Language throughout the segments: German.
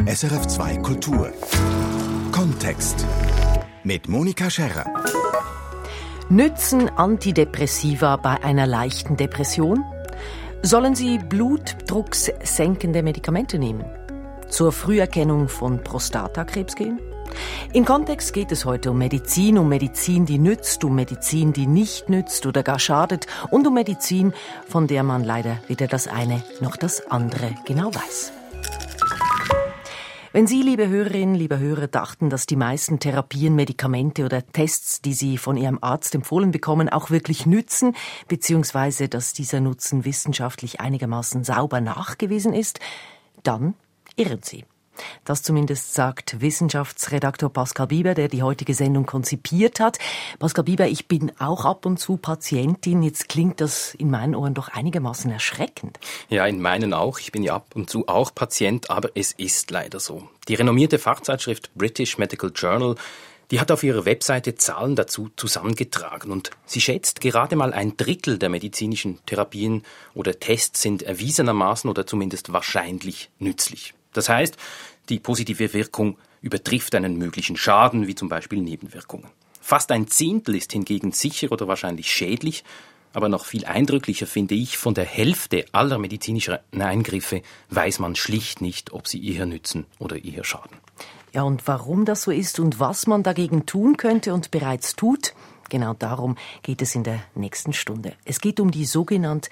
SRF 2 Kultur. Kontext. Mit Monika Scherrer. Nützen Antidepressiva bei einer leichten Depression? Sollen Sie blutdruckssenkende Medikamente nehmen? Zur Früherkennung von Prostatakrebs gehen? In Kontext geht es heute um Medizin, die nützt, um Medizin, die nicht nützt oder gar schadet und um Medizin, von der man leider weder das eine noch das andere genau weiß. Wenn Sie, liebe Hörerinnen, liebe Hörer, dachten, dass die meisten Therapien, Medikamente oder Tests, die Sie von Ihrem Arzt empfohlen bekommen, auch wirklich nützen, beziehungsweise dass dieser Nutzen wissenschaftlich einigermaßen sauber nachgewiesen ist, dann irren Sie. Das zumindest sagt Wissenschaftsredaktor Pascal Bieber, der die heutige Sendung konzipiert hat. Pascal Bieber, ich bin auch ab und zu Patientin. Jetzt klingt das in meinen Ohren doch einigermaßen erschreckend. Ja, in meinen auch. Ich bin ja ab und zu auch Patient, aber es ist leider so. Die renommierte Fachzeitschrift British Medical Journal, die hat auf ihrer Webseite Zahlen dazu zusammengetragen und sie schätzt, gerade mal 1/3 der medizinischen Therapien oder Tests sind erwiesenermaßen oder zumindest wahrscheinlich nützlich. Das heißt, die positive Wirkung übertrifft einen möglichen Schaden, wie zum Beispiel Nebenwirkungen. Fast 1/10 ist hingegen sicher oder wahrscheinlich schädlich, aber noch viel eindrücklicher finde ich, von der Hälfte aller medizinischen Eingriffe weiß man schlicht nicht, ob sie eher nützen oder eher schaden. Ja, und warum das so ist und was man dagegen tun könnte und bereits tut, genau darum geht es in der nächsten Stunde. Es geht um die sogenannte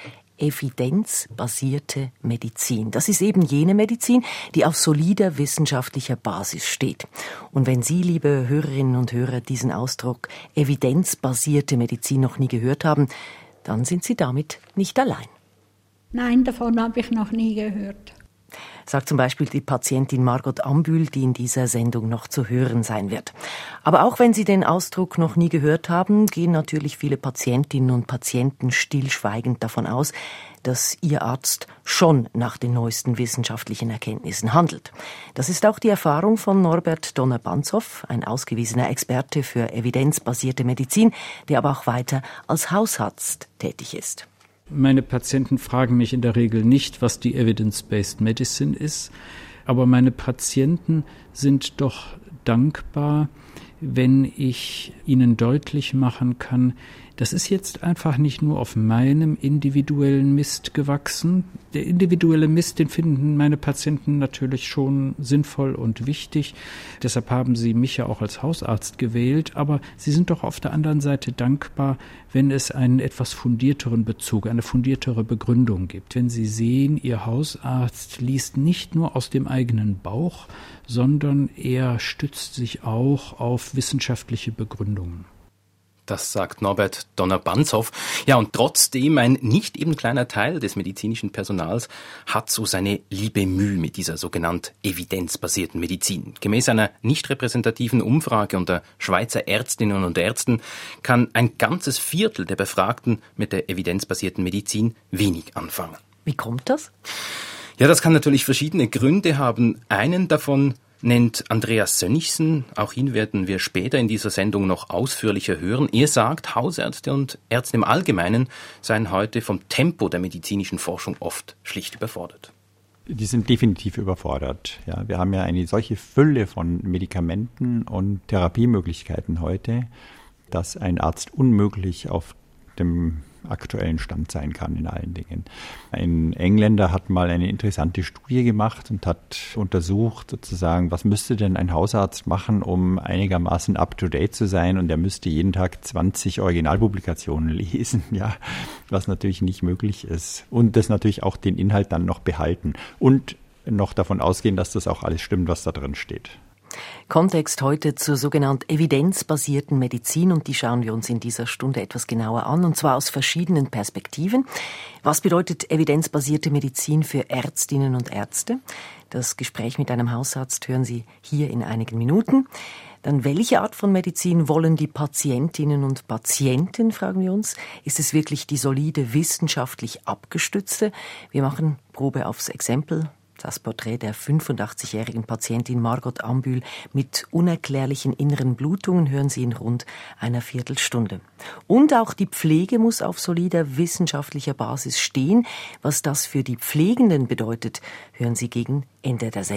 evidenzbasierte Medizin. Das ist eben jene Medizin, die auf solider wissenschaftlicher Basis steht. Und wenn Sie, liebe Hörerinnen und Hörer, diesen Ausdruck evidenzbasierte Medizin noch nie gehört haben, dann sind Sie damit nicht allein. Nein, davon habe ich noch nie gehört. Sagt zum Beispiel die Patientin Margot Ambühl, die in dieser Sendung noch zu hören sein wird. Aber auch wenn Sie den Ausdruck noch nie gehört haben, gehen natürlich viele Patientinnen und Patienten stillschweigend davon aus, dass ihr Arzt schon nach den neuesten wissenschaftlichen Erkenntnissen handelt. Das ist auch die Erfahrung von Norbert Donner-Banzow, ein ausgewiesener Experte für evidenzbasierte Medizin, der aber auch weiter als Hausarzt tätig ist. Meine Patienten fragen mich in der Regel nicht, was die Evidence-Based Medicine ist, aber meine Patienten sind doch dankbar, wenn ich ihnen deutlich machen kann, das ist jetzt einfach nicht nur auf meinem individuellen Mist gewachsen. Der individuelle Mist, den finden meine Patienten natürlich schon sinnvoll und wichtig. Deshalb haben sie mich ja auch als Hausarzt gewählt. Aber sie sind doch auf der anderen Seite dankbar, wenn es einen etwas fundierteren Bezug, eine fundiertere Begründung gibt. Wenn sie sehen, ihr Hausarzt liest nicht nur aus dem eigenen Bauch, sondern er stützt sich auch auf wissenschaftliche Begründungen. Das sagt Norbert Donner-Banzow. Ja, und trotzdem ein nicht eben kleiner Teil des medizinischen Personals hat so seine liebe Mühe mit dieser sogenannten evidenzbasierten Medizin. Gemäß einer nicht repräsentativen Umfrage unter Schweizer Ärztinnen und Ärzten kann ein ganzes Viertel der Befragten mit der evidenzbasierten Medizin wenig anfangen. Wie kommt das? Ja, das kann natürlich verschiedene Gründe haben. Einen davon nennt Andreas Sönnigsen. Auch ihn werden wir später in dieser Sendung noch ausführlicher hören. Er sagt, Hausärzte und Ärzte im Allgemeinen seien heute vom Tempo der medizinischen Forschung oft schlicht überfordert. Die sind definitiv überfordert. Ja, wir haben ja eine solche Fülle von Medikamenten und Therapiemöglichkeiten heute, dass ein Arzt unmöglich auf dem aktuellen Stand sein kann in allen Dingen. Ein Engländer hat mal eine interessante Studie gemacht und hat untersucht sozusagen, was müsste denn ein Hausarzt machen, um einigermaßen up-to-date zu sein, und er müsste jeden Tag 20 Originalpublikationen lesen, ja, was natürlich nicht möglich ist, und das natürlich auch den Inhalt dann noch behalten und noch davon ausgehen, dass das auch alles stimmt, was da drin steht. Kontext heute zur sogenannten evidenzbasierten Medizin, und die schauen wir uns in dieser Stunde etwas genauer an, und zwar aus verschiedenen Perspektiven. Was bedeutet evidenzbasierte Medizin für Ärztinnen und Ärzte? Das Gespräch mit einem Hausarzt hören Sie hier in einigen Minuten. Dann, welche Art von Medizin wollen die Patientinnen und Patienten, fragen wir uns. Ist es wirklich die solide, wissenschaftlich abgestützte? Wir machen Probe aufs Exempel. Das Porträt der 85-jährigen Patientin Margot Ambühl mit unerklärlichen inneren Blutungen hören Sie in rund einer Viertelstunde. Und auch die Pflege muss auf solider wissenschaftlicher Basis stehen. Was das für die Pflegenden bedeutet, hören Sie gegen Ende der Sendung.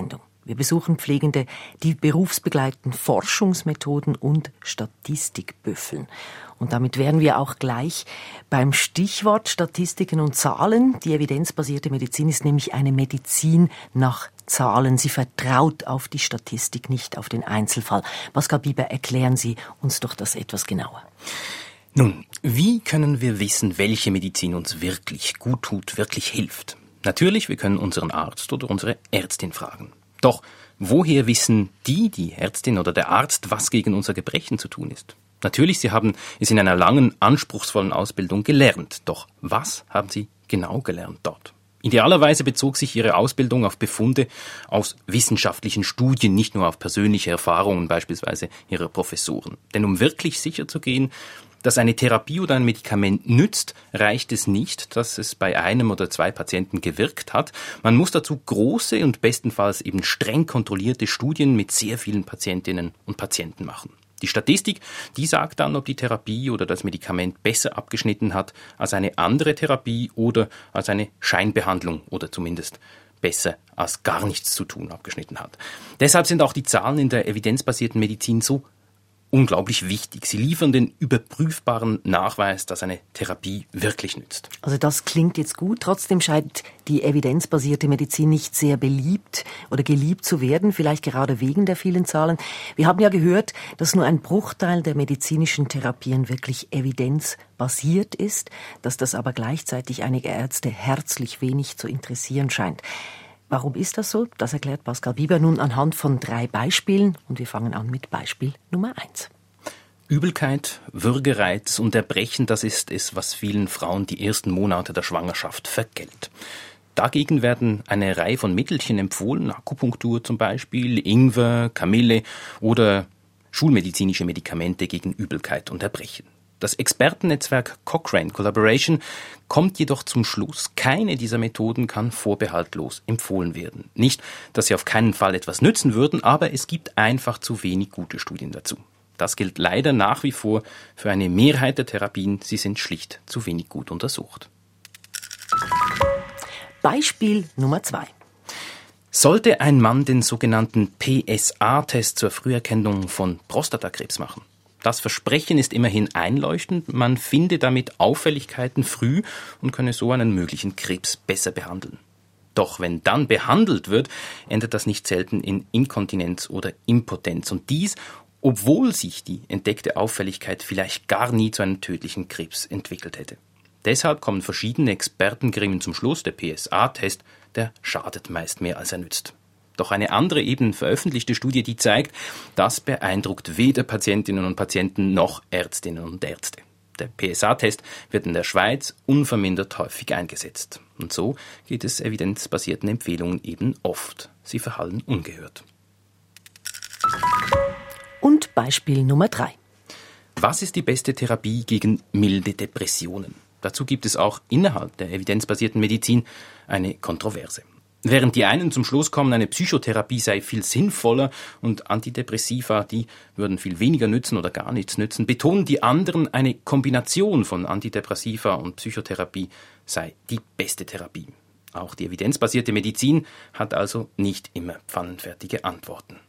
Wir besuchen Pflegende, die berufsbegleitend Forschungsmethoden und Statistik büffeln. Und damit wären wir auch gleich beim Stichwort Statistiken und Zahlen. Die evidenzbasierte Medizin ist nämlich eine Medizin nach Zahlen. Sie vertraut auf die Statistik, nicht auf den Einzelfall. Pascal Bieber, erklären Sie uns doch das etwas genauer. Nun, wie können wir wissen, welche Medizin uns wirklich gut tut, wirklich hilft? Natürlich, wir können unseren Arzt oder unsere Ärztin fragen. Doch woher wissen die Ärztin oder der Arzt, was gegen unser Gebrechen zu tun ist? Natürlich, sie haben es in einer langen, anspruchsvollen Ausbildung gelernt. Doch was haben sie genau gelernt dort? Idealerweise bezog sich ihre Ausbildung auf Befunde aus wissenschaftlichen Studien, nicht nur auf persönliche Erfahrungen, beispielsweise ihrer Professoren. Denn um wirklich sicher zu gehen, dass eine Therapie oder ein Medikament nützt, reicht es nicht, dass es bei einem oder zwei Patienten gewirkt hat. Man muss dazu große und bestenfalls eben streng kontrollierte Studien mit sehr vielen Patientinnen und Patienten machen. Die Statistik, die sagt dann, ob die Therapie oder das Medikament besser abgeschnitten hat als eine andere Therapie oder als eine Scheinbehandlung oder zumindest besser als gar nichts zu tun abgeschnitten hat. Deshalb sind auch die Zahlen in der evidenzbasierten Medizin so unglaublich wichtig. Sie liefern den überprüfbaren Nachweis, dass eine Therapie wirklich nützt. Also das klingt jetzt gut. Trotzdem scheint die evidenzbasierte Medizin nicht sehr beliebt oder geliebt zu werden, vielleicht gerade wegen der vielen Zahlen. Wir haben ja gehört, dass nur ein Bruchteil der medizinischen Therapien wirklich evidenzbasiert ist, dass das aber gleichzeitig einige Ärzte herzlich wenig zu interessieren scheint. Warum ist das so? Das erklärt Pascal Bieber nun anhand von 3 Beispielen. Und wir fangen an mit Beispiel Nummer 1. Übelkeit, Würgereiz und Erbrechen, das ist es, was vielen Frauen die ersten Monate der Schwangerschaft vergällt. Dagegen werden eine Reihe von Mittelchen empfohlen, Akupunktur zum Beispiel, Ingwer, Kamille oder schulmedizinische Medikamente gegen Übelkeit und Erbrechen. Das Expertennetzwerk Cochrane Collaboration kommt jedoch zum Schluss, keine dieser Methoden kann vorbehaltlos empfohlen werden. Nicht, dass sie auf keinen Fall etwas nützen würden, aber es gibt einfach zu wenig gute Studien dazu. Das gilt leider nach wie vor für eine Mehrheit der Therapien, sie sind schlicht zu wenig gut untersucht. Beispiel Nummer 2. Sollte ein Mann den sogenannten PSA-Test zur Früherkennung von Prostatakrebs machen? Das Versprechen ist immerhin einleuchtend, man finde damit Auffälligkeiten früh und könne so einen möglichen Krebs besser behandeln. Doch wenn dann behandelt wird, endet das nicht selten in Inkontinenz oder Impotenz. Und dies, obwohl sich die entdeckte Auffälligkeit vielleicht gar nie zu einem tödlichen Krebs entwickelt hätte. Deshalb kommen verschiedene Expertengremien zum Schluss, der PSA-Test, der schadet meist mehr als er nützt. Doch eine andere eben veröffentlichte Studie, die zeigt, das beeindruckt weder Patientinnen und Patienten noch Ärztinnen und Ärzte. Der PSA-Test wird in der Schweiz unvermindert häufig eingesetzt. Und so geht es evidenzbasierten Empfehlungen eben oft. Sie verhallen ungehört. Und Beispiel Nummer 3. Was ist die beste Therapie gegen milde Depressionen? Dazu gibt es auch innerhalb der evidenzbasierten Medizin eine Kontroverse. Während die einen zum Schluss kommen, eine Psychotherapie sei viel sinnvoller und Antidepressiva, die würden viel weniger nützen oder gar nichts nützen, betonen die anderen, eine Kombination von Antidepressiva und Psychotherapie sei die beste Therapie. Auch die evidenzbasierte Medizin hat also nicht immer pfannenfertige Antworten.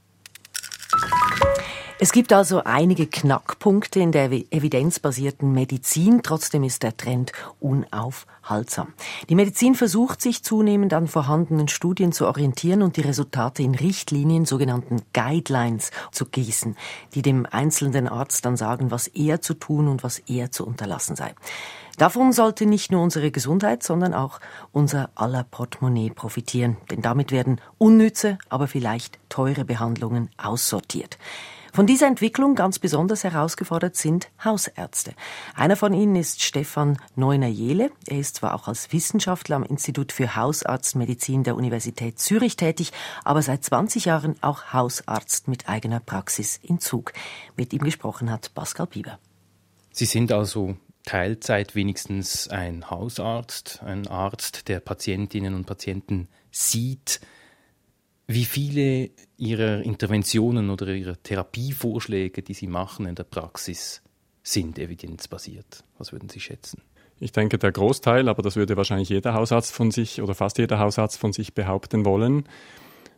Es gibt also einige Knackpunkte in der evidenzbasierten Medizin. Trotzdem ist der Trend unaufhaltsam. Die Medizin versucht sich zunehmend an vorhandenen Studien zu orientieren und die Resultate in Richtlinien, sogenannten Guidelines, zu gießen, die dem einzelnen Arzt dann sagen, was er zu tun und was er zu unterlassen sei. Davon sollte nicht nur unsere Gesundheit, sondern auch unser aller Portemonnaie profitieren. Denn damit werden unnütze, aber vielleicht teure Behandlungen aussortiert. Von dieser Entwicklung ganz besonders herausgefordert sind Hausärzte. Einer von ihnen ist Stefan Neuner-Jehle. Er ist zwar auch als Wissenschaftler am Institut für Hausarztmedizin der Universität Zürich tätig, aber seit 20 Jahren auch Hausarzt mit eigener Praxis in Zug. Mit ihm gesprochen hat Pascal Bieber. Sie sind also Teilzeit wenigstens ein Hausarzt, ein Arzt, der Patientinnen und Patienten sieht. Wie viele Ihrer Interventionen oder Ihrer Therapievorschläge, die Sie machen in der Praxis, sind evidenzbasiert? Was würden Sie schätzen? Ich denke, der Großteil, aber das würde wahrscheinlich jeder Hausarzt von sich oder fast jeder Hausarzt von sich behaupten wollen.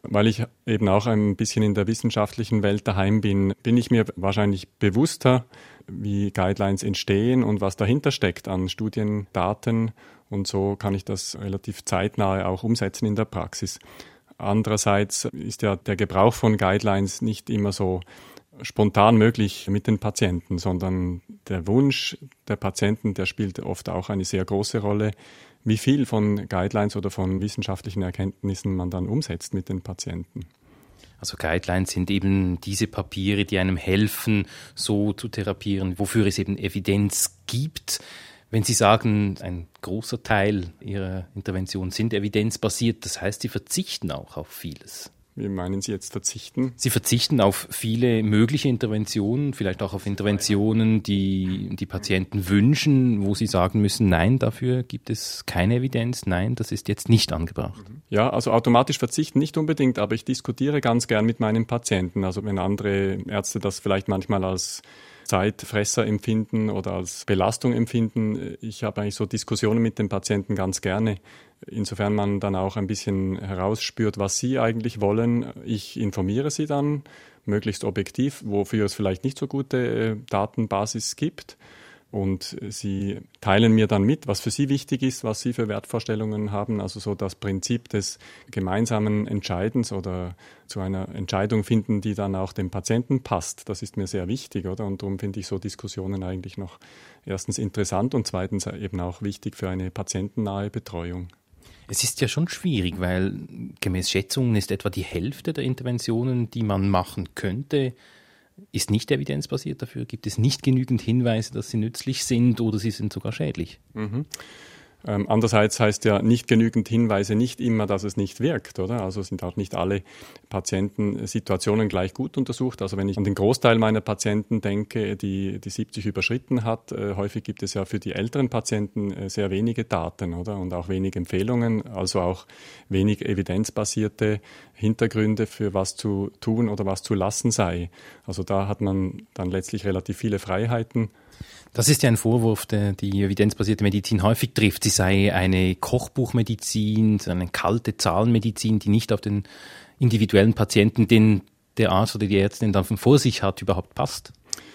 Weil ich eben auch ein bisschen in der wissenschaftlichen Welt daheim bin, bin ich mir wahrscheinlich bewusster, wie Guidelines entstehen und was dahinter steckt an Studiendaten. Und so kann ich das relativ zeitnah auch umsetzen in der Praxis. Andererseits ist ja der Gebrauch von Guidelines nicht immer so spontan möglich mit den Patienten, sondern der Wunsch der Patienten, der spielt oft auch eine sehr große Rolle, wie viel von Guidelines oder von wissenschaftlichen Erkenntnissen man dann umsetzt mit den Patienten. Also Guidelines sind eben diese Papiere, die einem helfen, so zu therapieren, wofür es eben Evidenz gibt. Wenn Sie sagen, ein großer Teil Ihrer Interventionen sind evidenzbasiert, das heißt, Sie verzichten auch auf vieles. Wie meinen Sie jetzt verzichten? Sie verzichten auf viele mögliche Interventionen, vielleicht auch auf Interventionen, die die Patienten wünschen, wo sie sagen müssen, nein, dafür gibt es keine Evidenz, nein, das ist jetzt nicht angebracht. Ja, also automatisch verzichten nicht unbedingt, aber ich diskutiere ganz gern mit meinen Patienten. Also wenn andere Ärzte das vielleicht manchmal als Zeitfresser empfinden oder als Belastung empfinden. Ich habe eigentlich so Diskussionen mit den Patienten ganz gerne. Insofern man dann auch ein bisschen herausspürt, was sie eigentlich wollen. Ich informiere sie dann, möglichst objektiv, wofür es vielleicht nicht so gute Datenbasis gibt. Und sie teilen mir dann mit, was für sie wichtig ist, was sie für Wertvorstellungen haben. Also so das Prinzip des gemeinsamen Entscheidens oder zu einer Entscheidung finden, die dann auch dem Patienten passt. Das ist mir sehr wichtig, oder? Und darum finde ich so Diskussionen eigentlich noch erstens interessant und zweitens eben auch wichtig für eine patientennahe Betreuung. Es ist ja schon schwierig, weil gemäß Schätzungen ist etwa die Hälfte der Interventionen, die man machen könnte, ist nicht evidenzbasiert. Dafür gibt es nicht genügend Hinweise, dass sie nützlich sind oder sie sind sogar schädlich. Mhm. Andererseits heißt ja nicht genügend Hinweise nicht immer, dass es nicht wirkt, oder? Also sind auch nicht alle Patientensituationen gleich gut untersucht. Also wenn ich an den Großteil meiner Patienten denke, die 70 überschritten hat, häufig gibt es ja für die älteren Patienten sehr wenige Daten, oder? Und auch wenig Empfehlungen, also auch wenig evidenzbasierte Hintergründe für was zu tun oder was zu lassen sei. Also da hat man dann letztlich relativ viele Freiheiten. Das ist ja ein Vorwurf, der die evidenzbasierte Medizin häufig trifft. Sie sei eine Kochbuchmedizin, eine kalte Zahlenmedizin, die nicht auf den individuellen Patienten, den der Arzt oder die Ärztin dann vor sich hat, überhaupt passt.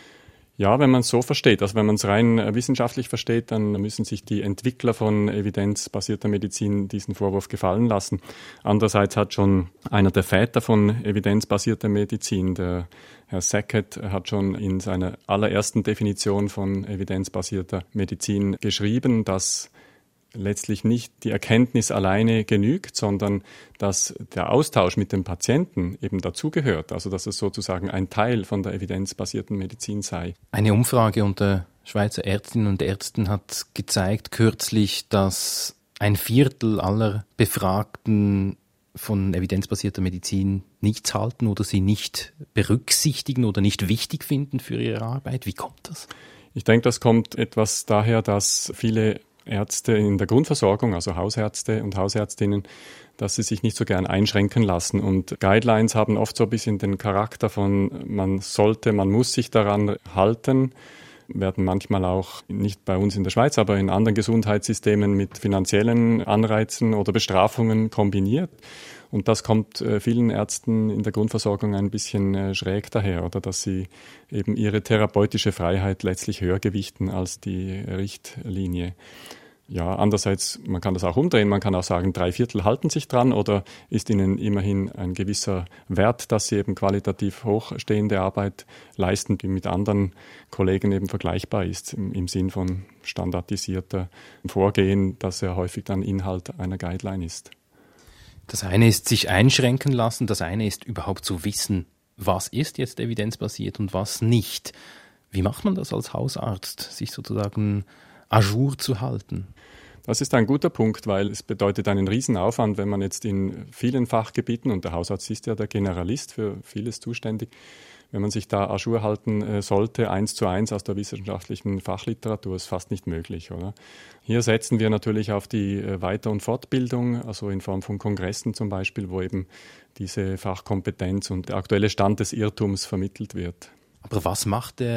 Ja, wenn man es so versteht, also wenn man es rein wissenschaftlich versteht, dann müssen sich die Entwickler von evidenzbasierter Medizin diesen Vorwurf gefallen lassen. Andererseits hat schon einer der Väter von evidenzbasierter Medizin, der Herr Sackett, hat schon in seiner allerersten Definition von evidenzbasierter Medizin geschrieben, dass letztlich nicht die Erkenntnis alleine genügt, sondern dass der Austausch mit dem Patienten eben dazugehört, also dass es sozusagen ein Teil von der evidenzbasierten Medizin sei. Eine Umfrage unter Schweizer Ärztinnen und Ärzten hat gezeigt kürzlich, dass 1/4 aller Befragten von evidenzbasierter Medizin nichts halten oder sie nicht berücksichtigen oder nicht wichtig finden für ihre Arbeit. Wie kommt das? Ich denke, das kommt etwas daher, dass viele Ärzte in der Grundversorgung, also Hausärzte und Hausärztinnen, dass sie sich nicht so gern einschränken lassen. Und Guidelines haben oft so ein bisschen den Charakter von man muss sich daran halten, werden manchmal auch nicht bei uns in der Schweiz, aber in anderen Gesundheitssystemen mit finanziellen Anreizen oder Bestrafungen kombiniert. Und das kommt vielen Ärzten in der Grundversorgung ein bisschen schräg daher, oder dass sie eben ihre therapeutische Freiheit letztlich höher gewichten als die Richtlinie. Ja, andererseits, man kann das auch umdrehen, man kann auch sagen, 3/4 halten sich dran oder ist ihnen immerhin ein gewisser Wert, dass sie eben qualitativ hochstehende Arbeit leisten, die mit anderen Kollegen eben vergleichbar ist, im Sinn von standardisierter Vorgehen, das ja häufig dann Inhalt einer Guideline ist. Das eine ist sich einschränken lassen, das eine ist überhaupt zu wissen, was ist jetzt evidenzbasiert und was nicht. Wie macht man das als Hausarzt, sich sozusagen à jour zu halten? Das ist ein guter Punkt, weil es bedeutet einen Riesenaufwand, wenn man jetzt in vielen Fachgebieten, und der Hausarzt ist ja der Generalist für vieles zuständig, wenn man sich da à jour halten sollte, 1:1 aus der wissenschaftlichen Fachliteratur, ist fast nicht möglich, oder? Hier setzen wir natürlich auf die Weiter- und Fortbildung, also in Form von Kongressen zum Beispiel, wo eben diese Fachkompetenz und der aktuelle Stand des Irrtums vermittelt wird. Aber was macht der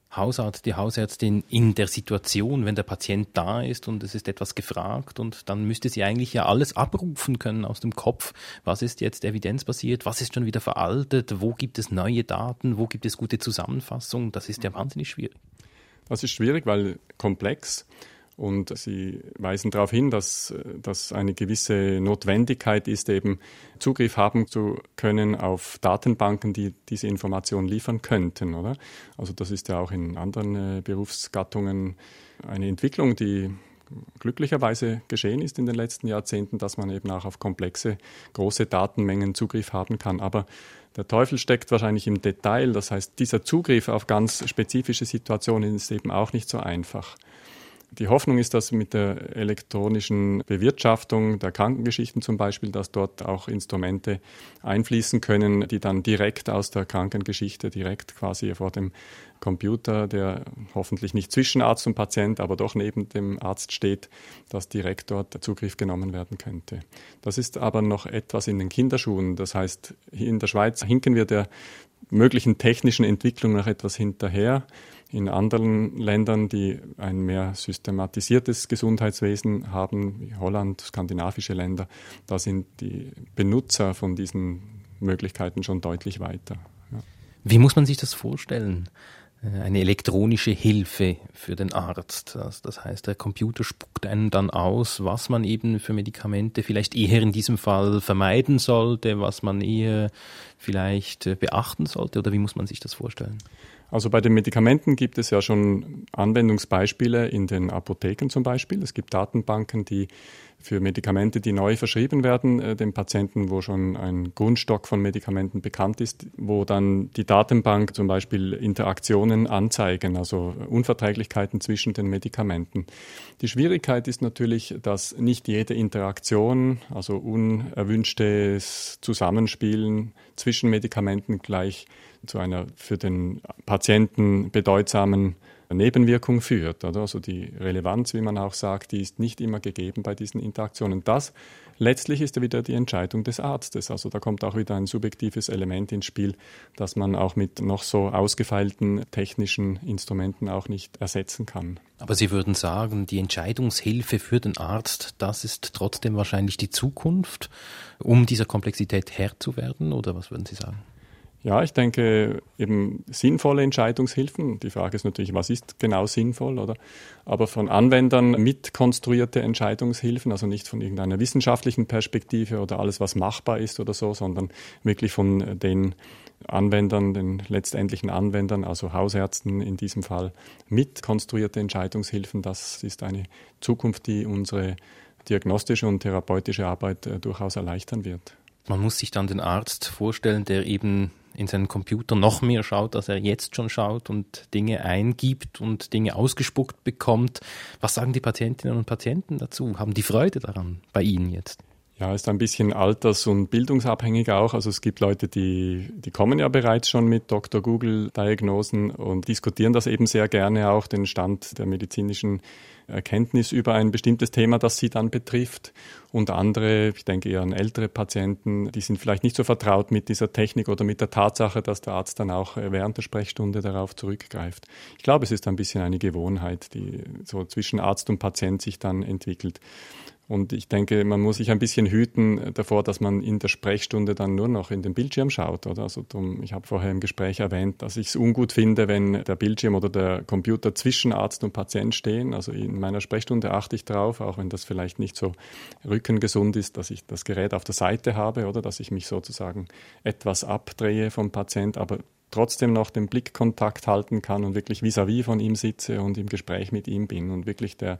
Hausarzt, die Hausärztin in der Situation, wenn der Patient da ist und es ist etwas gefragt und dann müsste sie eigentlich ja alles abrufen können aus dem Kopf. Was ist jetzt evidenzbasiert? Was ist schon wieder veraltet? Wo gibt es neue Daten? Wo gibt es gute Zusammenfassungen? Das ist ja wahnsinnig schwierig. Das ist schwierig, weil komplex. Und Sie weisen darauf hin, dass eine gewisse Notwendigkeit ist, eben Zugriff haben zu können auf Datenbanken, die diese Informationen liefern könnten, oder? Also das ist ja auch in anderen Berufsgattungen eine Entwicklung, die glücklicherweise geschehen ist in den letzten Jahrzehnten, dass man eben auch auf komplexe, große Datenmengen Zugriff haben kann. Aber der Teufel steckt wahrscheinlich im Detail. Das heißt, dieser Zugriff auf ganz spezifische Situationen ist eben auch nicht so einfach. Die Hoffnung ist, dass mit der elektronischen Bewirtschaftung der Krankengeschichten zum Beispiel, dass dort auch Instrumente einfließen können, die dann direkt aus der Krankengeschichte, direkt quasi vor dem Computer, der hoffentlich nicht zwischen Arzt und Patient, aber doch neben dem Arzt steht, dass direkt dort Zugriff genommen werden könnte. Das ist aber noch etwas in den Kinderschuhen. Das heißt, hier in der Schweiz hinken wir der möglichen technischen Entwicklung noch etwas hinterher. In anderen Ländern, die ein mehr systematisiertes Gesundheitswesen haben, wie Holland, skandinavische Länder, da sind die Benutzer von diesen Möglichkeiten schon deutlich weiter. Ja. Wie muss man sich das vorstellen? Eine elektronische Hilfe für den Arzt. Das heißt, der Computer spuckt einen dann aus, was man eben für Medikamente vielleicht eher in diesem Fall vermeiden sollte, was man eher vielleicht beachten sollte, oder wie muss man sich das vorstellen? Also bei den Medikamenten gibt es ja schon Anwendungsbeispiele in den Apotheken zum Beispiel. Es gibt Datenbanken, die für Medikamente, die neu verschrieben werden, dem Patienten, wo schon ein Grundstock von Medikamenten bekannt ist, wo dann die Datenbank zum Beispiel Interaktionen anzeigen, also Unverträglichkeiten zwischen den Medikamenten. Die Schwierigkeit ist natürlich, dass nicht jede Interaktion, also unerwünschtes Zusammenspielen zwischen Medikamenten gleich zu einer für den Patienten bedeutsamen Nebenwirkung führt. Oder? Also die Relevanz, wie man auch sagt, die ist nicht immer gegeben bei diesen Interaktionen. Das letztlich ist ja wieder die Entscheidung des Arztes. Also da kommt auch wieder ein subjektives Element ins Spiel, das man auch mit noch so ausgefeilten technischen Instrumenten auch nicht ersetzen kann. Aber Sie würden sagen, die Entscheidungshilfe für den Arzt, das ist trotzdem wahrscheinlich die Zukunft, um dieser Komplexität Herr zu werden, oder was würden Sie sagen? Ja, ich denke eben sinnvolle Entscheidungshilfen. Die Frage ist natürlich, was ist genau sinnvoll, oder? Aber von Anwendern mitkonstruierte Entscheidungshilfen, also nicht von irgendeiner wissenschaftlichen Perspektive oder alles, was machbar ist oder so, sondern wirklich von den Anwendern, den letztendlichen Anwendern, also Hausärzten in diesem Fall, mitkonstruierte Entscheidungshilfen. Das ist eine Zukunft, die unsere diagnostische und therapeutische Arbeit durchaus erleichtern wird. Man muss sich dann den Arzt vorstellen, der eben in seinen Computer noch mehr schaut, als er jetzt schon schaut und Dinge eingibt und Dinge ausgespuckt bekommt. Was sagen die Patientinnen und Patienten dazu? Haben die Freude daran bei Ihnen jetzt? Ja, ist ein bisschen alters- und bildungsabhängig auch. Also es gibt Leute, die kommen ja bereits schon mit Dr. Google-Diagnosen und diskutieren das eben sehr gerne auch, den Stand der medizinischen Erkenntnis über ein bestimmtes Thema, das sie dann betrifft. Und andere, ich denke eher an ältere Patienten, die sind vielleicht nicht so vertraut mit dieser Technik oder mit der Tatsache, dass der Arzt dann auch während der Sprechstunde darauf zurückgreift. Ich glaube, es ist ein bisschen eine Gewohnheit, die so zwischen Arzt und Patient sich dann entwickelt. Und ich denke, man muss sich ein bisschen hüten davor, dass man in der Sprechstunde dann nur noch in den Bildschirm schaut. Oder? Also ich habe vorher im Gespräch erwähnt, dass ich es ungut finde, wenn der Bildschirm oder der Computer zwischen Arzt und Patient stehen. Also in meiner Sprechstunde achte ich drauf, auch wenn das vielleicht nicht so rückengesund ist, dass ich das Gerät auf der Seite habe oder dass ich mich sozusagen etwas abdrehe vom Patient, aber trotzdem noch den Blickkontakt halten kann und wirklich vis-à-vis von ihm sitze und im Gespräch mit ihm bin und wirklich der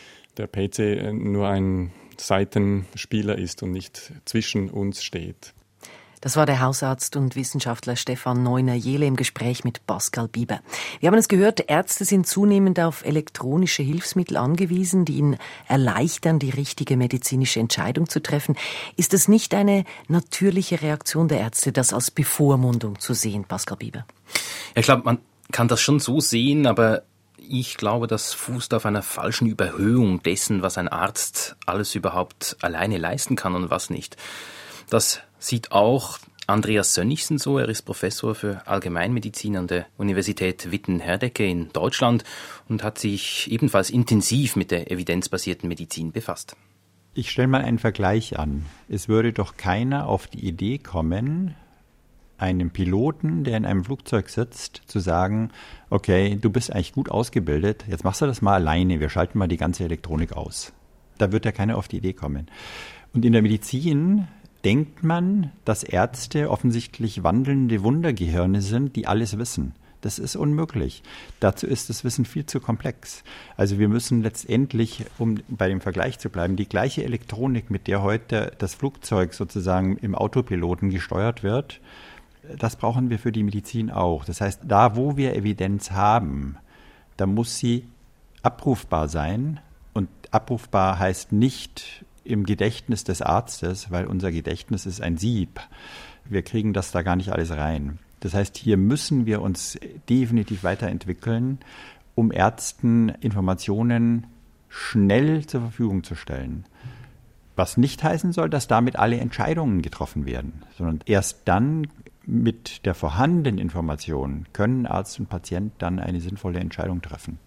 PC nur ein Seitenspieler ist und nicht zwischen uns steht. Das war der Hausarzt und Wissenschaftler Stefan Neuner-Jehle im Gespräch mit Pascal Bieber. Wir haben es gehört, Ärzte sind zunehmend auf elektronische Hilfsmittel angewiesen, die ihnen erleichtern, die richtige medizinische Entscheidung zu treffen. Ist es nicht eine natürliche Reaktion der Ärzte, das als Bevormundung zu sehen, Pascal Bieber? Ja, ich glaube, man kann das schon so sehen, aber ich glaube, das fußt auf einer falschen Überhöhung dessen, was ein Arzt alles überhaupt alleine leisten kann und was nicht. Das sieht auch Andreas Sönnigsen so. Er ist Professor für Allgemeinmedizin an der Universität Witten-Herdecke in Deutschland und hat sich ebenfalls intensiv mit der evidenzbasierten Medizin befasst. Ich stelle mal einen Vergleich an. Es würde doch keiner auf die Idee kommen, einem Piloten, der in einem Flugzeug sitzt, zu sagen, okay, du bist eigentlich gut ausgebildet, jetzt machst du das mal alleine, wir schalten mal die ganze Elektronik aus. Da wird ja keiner auf die Idee kommen. Und in der Medizin denkt man, dass Ärzte offensichtlich wandelnde Wundergehirne sind, die alles wissen. Das ist unmöglich. Dazu ist das Wissen viel zu komplex. Also wir müssen letztendlich, um bei dem Vergleich zu bleiben, die gleiche Elektronik, mit der heute das Flugzeug sozusagen im Autopiloten gesteuert wird, das brauchen wir für die Medizin auch. Das heißt, da wo wir Evidenz haben, da muss sie abrufbar sein. Und abrufbar heißt nicht im Gedächtnis des Arztes, weil unser Gedächtnis ist ein Sieb. Wir kriegen das da gar nicht alles rein. Das heißt, hier müssen wir uns definitiv weiterentwickeln, um Ärzten Informationen schnell zur Verfügung zu stellen. Was nicht heißen soll, dass damit alle Entscheidungen getroffen werden, sondern erst dann mit der vorhandenen Information können Arzt und Patient dann eine sinnvolle Entscheidung treffen.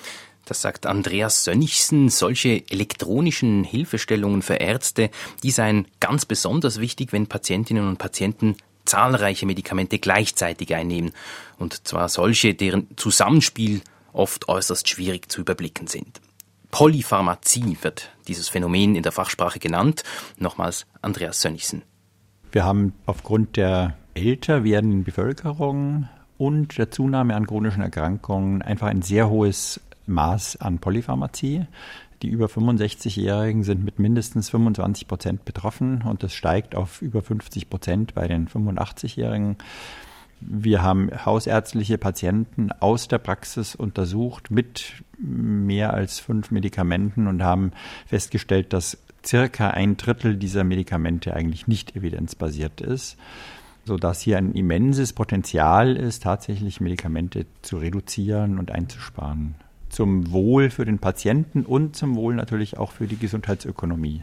Das sagt Andreas Sönnigsen. Solche elektronischen Hilfestellungen für Ärzte, die seien ganz besonders wichtig, wenn Patientinnen und Patienten zahlreiche Medikamente gleichzeitig einnehmen. Und zwar solche, deren Zusammenspiel oft äußerst schwierig zu überblicken sind. Polypharmazie wird dieses Phänomen in der Fachsprache genannt. Nochmals Andreas Sönnigsen. Wir haben aufgrund der älter werdenden Bevölkerung und der Zunahme an chronischen Erkrankungen einfach ein sehr hohes Maß an Polypharmazie. Die über 65-Jährigen sind mit mindestens 25% betroffen und das steigt auf über 50% bei den 85-Jährigen. Wir haben hausärztliche Patienten aus der Praxis untersucht mit mehr als 5 Medikamenten und haben festgestellt, dass circa 1/3 dieser Medikamente eigentlich nicht evidenzbasiert ist, sodass hier ein immenses Potenzial ist, tatsächlich Medikamente zu reduzieren und einzusparen. Zum Wohl für den Patienten und zum Wohl natürlich auch für die Gesundheitsökonomie.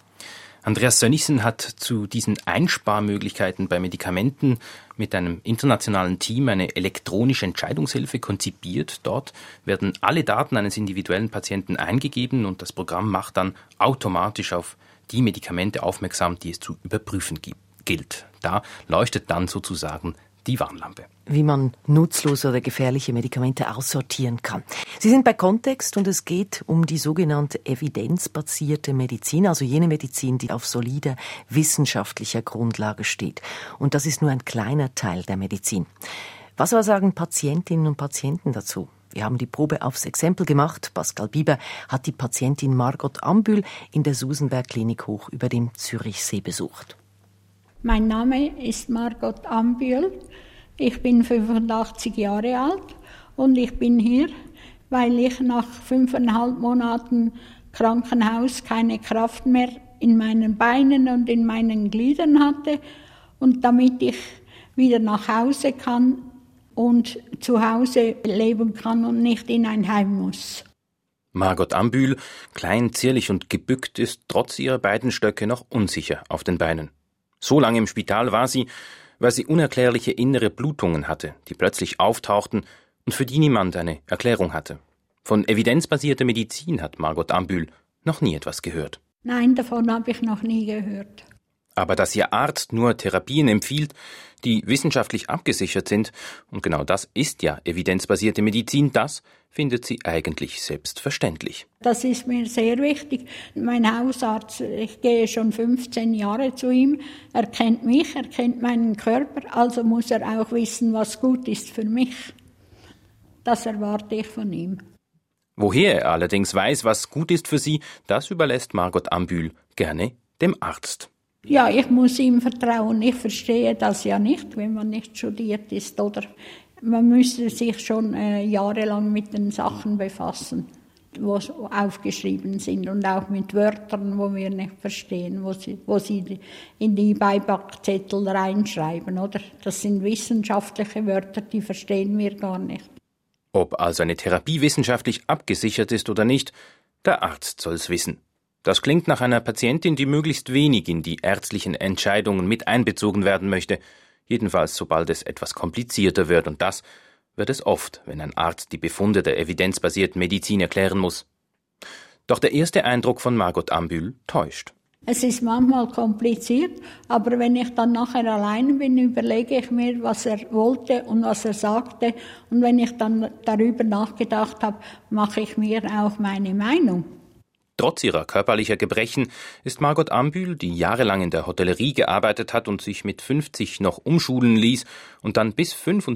Andreas Sönnigsen hat zu diesen Einsparmöglichkeiten bei Medikamenten mit einem internationalen Team eine elektronische Entscheidungshilfe konzipiert. Dort werden alle Daten eines individuellen Patienten eingegeben und das Programm macht dann automatisch auf die Medikamente aufmerksam, die es zu überprüfen gilt. Da leuchtet dann sozusagen die Warnlampe. Wie man nutzlose oder gefährliche Medikamente aussortieren kann. Sie sind bei Kontext und es geht um die sogenannte evidenzbasierte Medizin, also jene Medizin, die auf solider wissenschaftlicher Grundlage steht. Und das ist nur ein kleiner Teil der Medizin. Was aber sagen Patientinnen und Patienten dazu? Wir haben die Probe aufs Exempel gemacht. Pascal Bieber hat die Patientin Margot Ambühl in der Susenberg-Klinik hoch über dem Zürichsee besucht. Mein Name ist Margot Ambühl. Ich bin 85 Jahre alt und ich bin hier, weil ich nach 5,5 Monaten Krankenhaus keine Kraft mehr in meinen Beinen und in meinen Gliedern hatte und damit ich wieder nach Hause kann und zu Hause leben kann und nicht in ein Heim muss. Margot Ambühl, klein, zierlich und gebückt, ist trotz ihrer beiden Stöcke noch unsicher auf den Beinen. So lange im Spital war sie, weil sie unerklärliche innere Blutungen hatte, die plötzlich auftauchten und für die niemand eine Erklärung hatte. Von evidenzbasierter Medizin hat Margot Ambühl noch nie etwas gehört. Nein, davon habe ich noch nie gehört. Aber dass ihr Arzt nur Therapien empfiehlt, die wissenschaftlich abgesichert sind, und genau das ist ja evidenzbasierte Medizin, das findet sie eigentlich selbstverständlich. Das ist mir sehr wichtig. Mein Hausarzt, ich gehe schon 15 Jahre zu ihm, er kennt mich, er kennt meinen Körper, also muss er auch wissen, was gut ist für mich. Das erwarte ich von ihm. Woher er allerdings weiß, was gut ist für sie, das überlässt Margot Ambühl gerne dem Arzt. Ja, ich muss ihm vertrauen. Ich verstehe das ja nicht, wenn man nicht studiert ist. Oder man müsste sich schon jahrelang mit den Sachen befassen, die aufgeschrieben sind. Und auch mit Wörtern, wo wir nicht verstehen, wo sie in die Beipackzettel reinschreiben. Oder? Das sind wissenschaftliche Wörter, die verstehen wir gar nicht. Ob also eine Therapie wissenschaftlich abgesichert ist oder nicht, der Arzt soll's wissen. Das klingt nach einer Patientin, die möglichst wenig in die ärztlichen Entscheidungen mit einbezogen werden möchte, jedenfalls sobald es etwas komplizierter wird, und das wird es oft, wenn ein Arzt die Befunde der evidenzbasierten Medizin erklären muss. Doch der erste Eindruck von Margot Ambühl täuscht. Es ist manchmal kompliziert, aber wenn ich dann nachher alleine bin, überlege ich mir, was er wollte und was er sagte. Und wenn ich dann darüber nachgedacht habe, mache ich mir auch meine Meinung. Trotz ihrer körperlicher Gebrechen ist Margot Ambühl, die jahrelang in der Hotellerie gearbeitet hat und sich mit 50 noch umschulen ließ und dann bis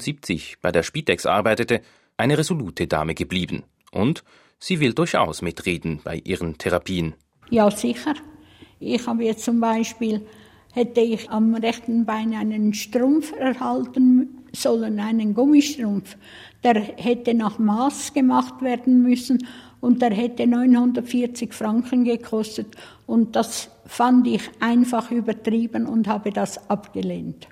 75 bei der Spitex arbeitete, eine resolute Dame geblieben. Und sie will durchaus mitreden bei ihren Therapien. Ja, sicher. Ich habe jetzt zum Beispiel, hätte ich am rechten Bein einen Strumpf erhalten sollen, einen Gummistrumpf. Der hätte nach Maß gemacht werden müssen und der hätte 940 Franken gekostet. Und das fand ich einfach übertrieben und habe das abgelehnt.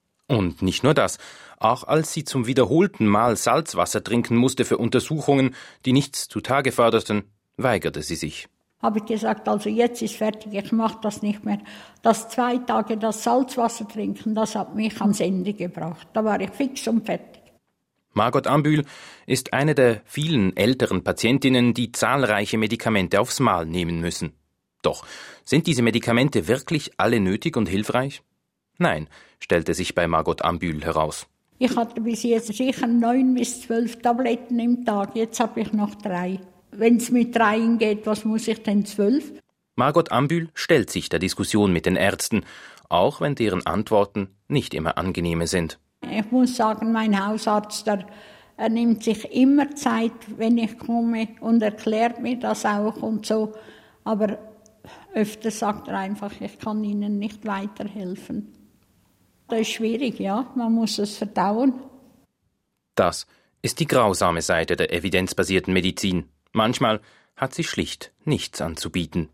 Und nicht nur das. Auch als sie zum wiederholten Mal Salzwasser trinken musste für Untersuchungen, die nichts zutage förderten, weigerte sie sich. Habe ich gesagt, also jetzt ist fertig, ich mache das nicht mehr. Das 2 Tage das Salzwasser trinken, das hat mich ans Ende gebracht. Da war ich fix und fertig. Margot Ambühl ist eine der vielen älteren Patientinnen, die zahlreiche Medikamente aufs Mal nehmen müssen. Doch sind diese Medikamente wirklich alle nötig und hilfreich? Nein, stellte sich bei Margot Ambühl heraus. Ich hatte bis jetzt sicher 9 bis 12 Tabletten im Tag, jetzt habe ich noch 3. Wenn es mit 3 geht, was muss ich denn 12? Margot Ambühl stellt sich der Diskussion mit den Ärzten, auch wenn deren Antworten nicht immer angenehme sind. Ich muss sagen, mein Hausarzt, er nimmt sich immer Zeit, wenn ich komme und erklärt mir das auch und so. Aber öfters sagt er einfach, ich kann Ihnen nicht weiterhelfen. Das ist schwierig, ja, man muss es verdauen. Das ist die grausame Seite der evidenzbasierten Medizin. Manchmal hat sie schlicht nichts anzubieten.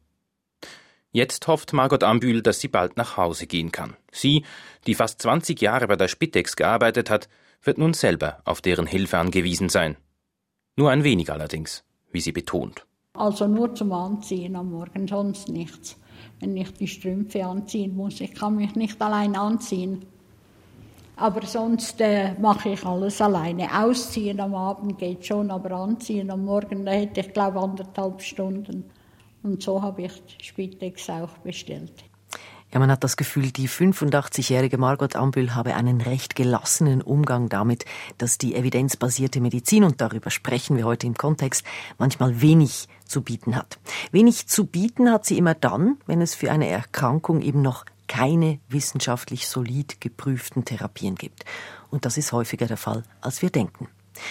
Jetzt hofft Margot Ambühl, dass sie bald nach Hause gehen kann. Sie, die fast 20 Jahre bei der Spitex gearbeitet hat, wird nun selber auf deren Hilfe angewiesen sein. Nur ein wenig allerdings, wie sie betont. Also nur zum Anziehen am Morgen, sonst nichts. Wenn ich die Strümpfe anziehen muss, ich kann mich nicht allein anziehen. Aber sonst mache ich alles alleine. Ausziehen am Abend geht schon, aber anziehen am Morgen, da hätte ich, glaube ich, 1,5 Stunden. Und so habe ich die Spitex auch bestellt. Ja, man hat das Gefühl, die 85-jährige Margot Ambühl habe einen recht gelassenen Umgang damit, dass die evidenzbasierte Medizin, und darüber sprechen wir heute im Kontext, manchmal wenig zu bieten hat. Wenig zu bieten hat sie immer dann, wenn es für eine Erkrankung eben noch keine wissenschaftlich solid geprüften Therapien gibt. Und das ist häufiger der Fall, als wir denken.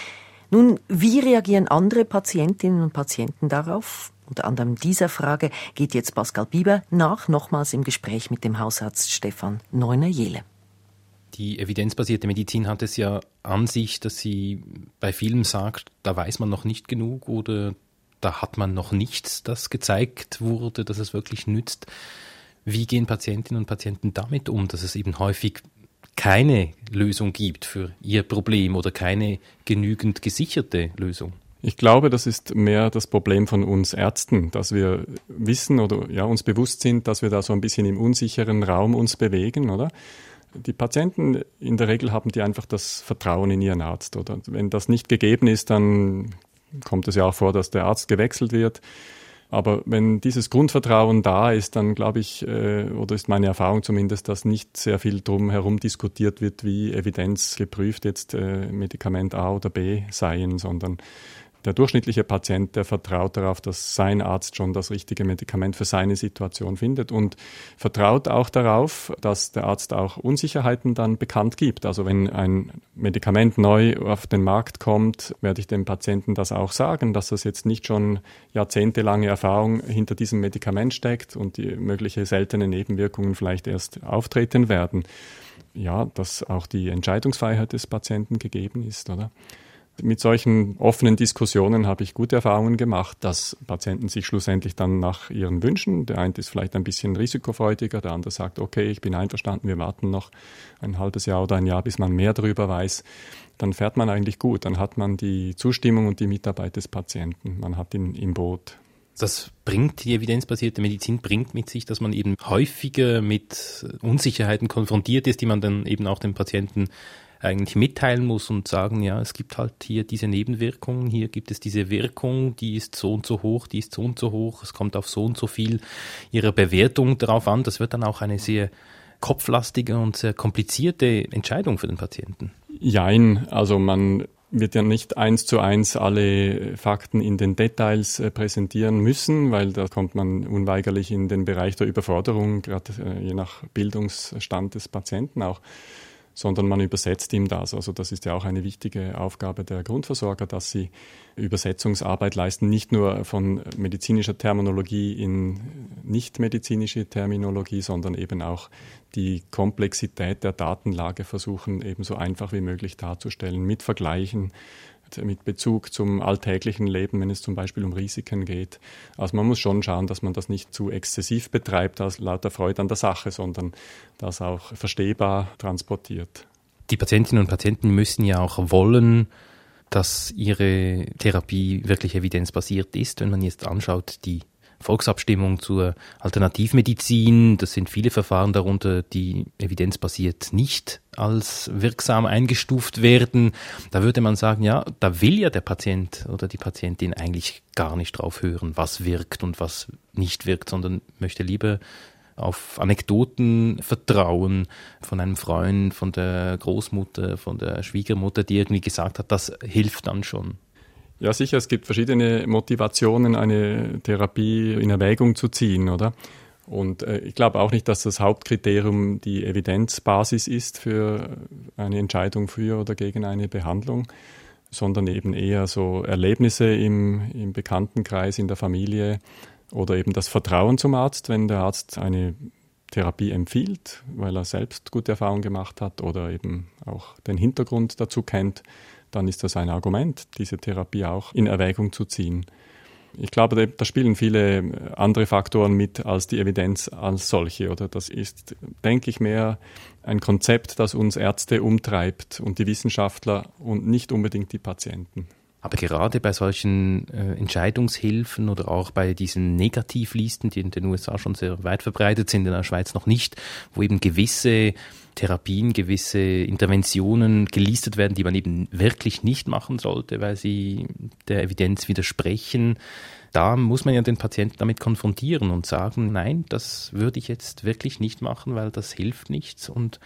Nun, wie reagieren andere Patientinnen und Patienten darauf? Unter anderem dieser Frage geht jetzt Pascal Bieber nach, nochmals im Gespräch mit dem Hausarzt Stefan Neuner-Jehle. Die evidenzbasierte Medizin hat es ja an sich, dass sie bei vielen sagt, da weiß man noch nicht genug oder da hat man noch nichts, das gezeigt wurde, dass es wirklich nützt. Wie gehen Patientinnen und Patienten damit um, dass es eben häufig keine Lösung gibt für ihr Problem oder keine genügend gesicherte Lösung? Ich glaube, das ist mehr das Problem von uns Ärzten, dass wir wissen oder ja, uns bewusst sind, dass wir da so ein bisschen im unsicheren Raum uns bewegen, oder? Die Patienten in der Regel haben die einfach das Vertrauen in ihren Arzt, oder? Wenn das nicht gegeben ist, dann kommt es ja auch vor, dass der Arzt gewechselt wird. Aber wenn dieses Grundvertrauen da ist, dann glaube ich, oder ist meine Erfahrung zumindest, dass nicht sehr viel drum herum diskutiert wird, wie evidenzgeprüft jetzt Medikament A oder B seien, sondern der durchschnittliche Patient, der vertraut darauf, dass sein Arzt schon das richtige Medikament für seine Situation findet und vertraut auch darauf, dass der Arzt auch Unsicherheiten dann bekannt gibt. Also wenn ein Medikament neu auf den Markt kommt, werde ich dem Patienten das auch sagen, dass das jetzt nicht schon jahrzehntelange Erfahrung hinter diesem Medikament steckt und die mögliche seltene Nebenwirkungen vielleicht erst auftreten werden. Ja, dass auch die Entscheidungsfreiheit des Patienten gegeben ist, oder? Mit solchen offenen Diskussionen habe ich gute Erfahrungen gemacht, dass Patienten sich schlussendlich dann nach ihren Wünschen, der eine ist vielleicht ein bisschen risikofreudiger, der andere sagt, okay, ich bin einverstanden, wir warten noch ein halbes Jahr oder ein Jahr, bis man mehr darüber weiß, dann fährt man eigentlich gut, dann hat man die Zustimmung und die Mitarbeit des Patienten, man hat ihn im Boot. Die evidenzbasierte Medizin bringt mit sich, dass man eben häufiger mit Unsicherheiten konfrontiert ist, die man dann eben auch den Patienten eigentlich mitteilen muss und sagen, ja, es gibt halt hier diese Nebenwirkungen, hier gibt es diese Wirkung, die ist so und so hoch, die ist so und so hoch, es kommt auf so und so viel ihrer Bewertung darauf an. Das wird dann auch eine sehr kopflastige und sehr komplizierte Entscheidung für den Patienten. Jein, also man wird ja nicht 1:1 alle Fakten in den Details präsentieren müssen, weil da kommt man unweigerlich in den Bereich der Überforderung, gerade je nach Bildungsstand des Patienten auch, sondern man übersetzt ihm das. Also das ist ja auch eine wichtige Aufgabe der Grundversorger, dass sie Übersetzungsarbeit leisten, nicht nur von medizinischer Terminologie in nichtmedizinische Terminologie, sondern eben auch die Komplexität der Datenlage versuchen, eben so einfach wie möglich darzustellen, mit Vergleichen, mit Bezug zum alltäglichen Leben, wenn es zum Beispiel um Risiken geht. Also man muss schon schauen, dass man das nicht zu exzessiv betreibt, aus lauter Freude an der Sache, sondern das auch verstehbar transportiert. Die Patientinnen und Patienten müssen ja auch wollen, dass ihre Therapie wirklich evidenzbasiert ist. Wenn man jetzt anschaut, die Volksabstimmung zur Alternativmedizin, das sind viele Verfahren darunter, die evidenzbasiert nicht als wirksam eingestuft werden. Da würde man sagen, ja, da will ja der Patient oder die Patientin eigentlich gar nicht drauf hören, was wirkt und was nicht wirkt, sondern möchte lieber auf Anekdoten vertrauen von einem Freund, von der Großmutter, von der Schwiegermutter, die irgendwie gesagt hat, das hilft dann schon. Ja, sicher, es gibt verschiedene Motivationen, eine Therapie in Erwägung zu ziehen, oder? Und ich glaube auch nicht, dass das Hauptkriterium die Evidenzbasis ist für eine Entscheidung für oder gegen eine Behandlung, sondern eben eher so Erlebnisse im Bekanntenkreis, in der Familie oder eben das Vertrauen zum Arzt, wenn der Arzt eine Therapie empfiehlt, weil er selbst gute Erfahrungen gemacht hat oder eben auch den Hintergrund dazu kennt, dann ist das ein Argument, diese Therapie auch in Erwägung zu ziehen. Ich glaube, da spielen viele andere Faktoren mit als die Evidenz als solche. Oder das ist, denke ich, mehr ein Konzept, das uns Ärzte umtreibt und die Wissenschaftler und nicht unbedingt die Patienten. Aber gerade bei solchen Entscheidungshilfen oder auch bei diesen Negativlisten, die in den USA schon sehr weit verbreitet sind, in der Schweiz noch nicht, wo eben gewisse Therapien, gewisse Interventionen gelistet werden, die man eben wirklich nicht machen sollte, weil sie der Evidenz widersprechen. Da muss man ja den Patienten damit konfrontieren und sagen, nein, das würde ich jetzt wirklich nicht machen, weil das hilft nichts. Und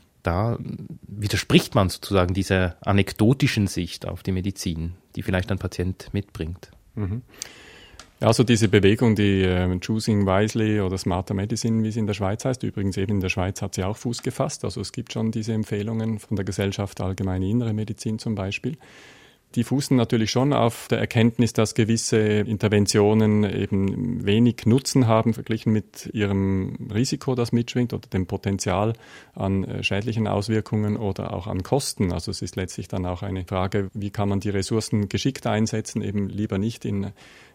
da widerspricht man sozusagen dieser anekdotischen Sicht auf die Medizin, die vielleicht ein Patient mitbringt. Mhm. Ja, also diese Bewegung, die Choosing Wisely oder Smarter Medicine, wie sie in der Schweiz heißt, übrigens eben in der Schweiz hat sie auch Fuß gefasst. Also es gibt schon diese Empfehlungen von der Gesellschaft Allgemeine Innere Medizin zum Beispiel. Die fußen natürlich schon auf der Erkenntnis, dass gewisse Interventionen eben wenig Nutzen haben, verglichen mit ihrem Risiko, das mitschwingt, oder dem Potenzial an schädlichen Auswirkungen oder auch an Kosten. Also es ist letztlich dann auch eine Frage, wie kann man die Ressourcen geschickt einsetzen, eben lieber nicht in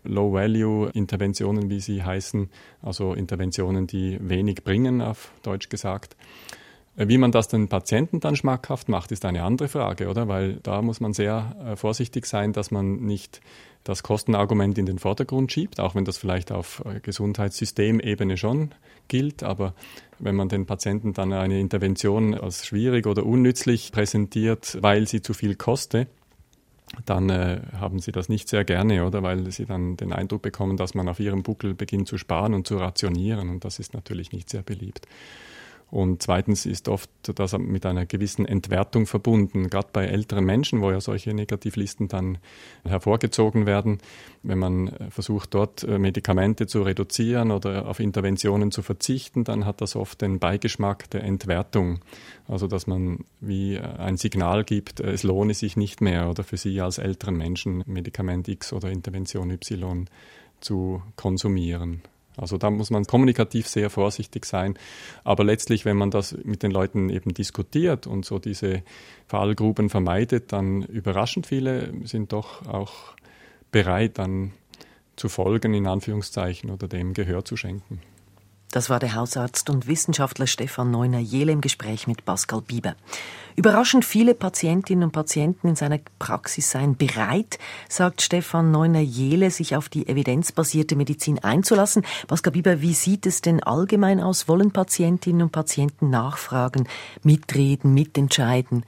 Low-Value-Interventionen, wie sie heißen, also Interventionen, die wenig bringen, auf Deutsch gesagt. Wie man das den Patienten dann schmackhaft macht, ist eine andere Frage, oder? Weil da muss man sehr vorsichtig sein, dass man nicht das Kostenargument in den Vordergrund schiebt, auch wenn das vielleicht auf Gesundheitssystemebene schon gilt. Aber wenn man den Patienten dann eine Intervention als schwierig oder unnützlich präsentiert, weil sie zu viel kostet, dann haben sie das nicht sehr gerne, oder? Weil sie dann den Eindruck bekommen, dass man auf ihrem Buckel beginnt zu sparen und zu rationieren. Und das ist natürlich nicht sehr beliebt. Und zweitens ist oft das mit einer gewissen Entwertung verbunden, gerade bei älteren Menschen, wo ja solche Negativlisten dann hervorgezogen werden. Wenn man versucht, dort Medikamente zu reduzieren oder auf Interventionen zu verzichten, dann hat das oft den Beigeschmack der Entwertung. Also dass man wie ein Signal gibt, es lohne sich nicht mehr oder für Sie als älteren Menschen Medikament X oder Intervention Y zu konsumieren. Also da muss man kommunikativ sehr vorsichtig sein. Aber letztlich, wenn man das mit den Leuten eben diskutiert und so diese Fallgruben vermeidet, dann überraschend viele sind doch auch bereit, dann zu folgen, in Anführungszeichen, oder dem Gehör zu schenken. Das war der Hausarzt und Wissenschaftler Stefan Neuner-Jehle im Gespräch mit Pascal Bieber. Überraschend viele Patientinnen und Patienten in seiner Praxis seien bereit, sagt Stefan Neuner-Jehle, sich auf die evidenzbasierte Medizin einzulassen. Pascal Bieber, wie sieht es denn allgemein aus? Wollen Patientinnen und Patienten nachfragen, mitreden, mitentscheiden?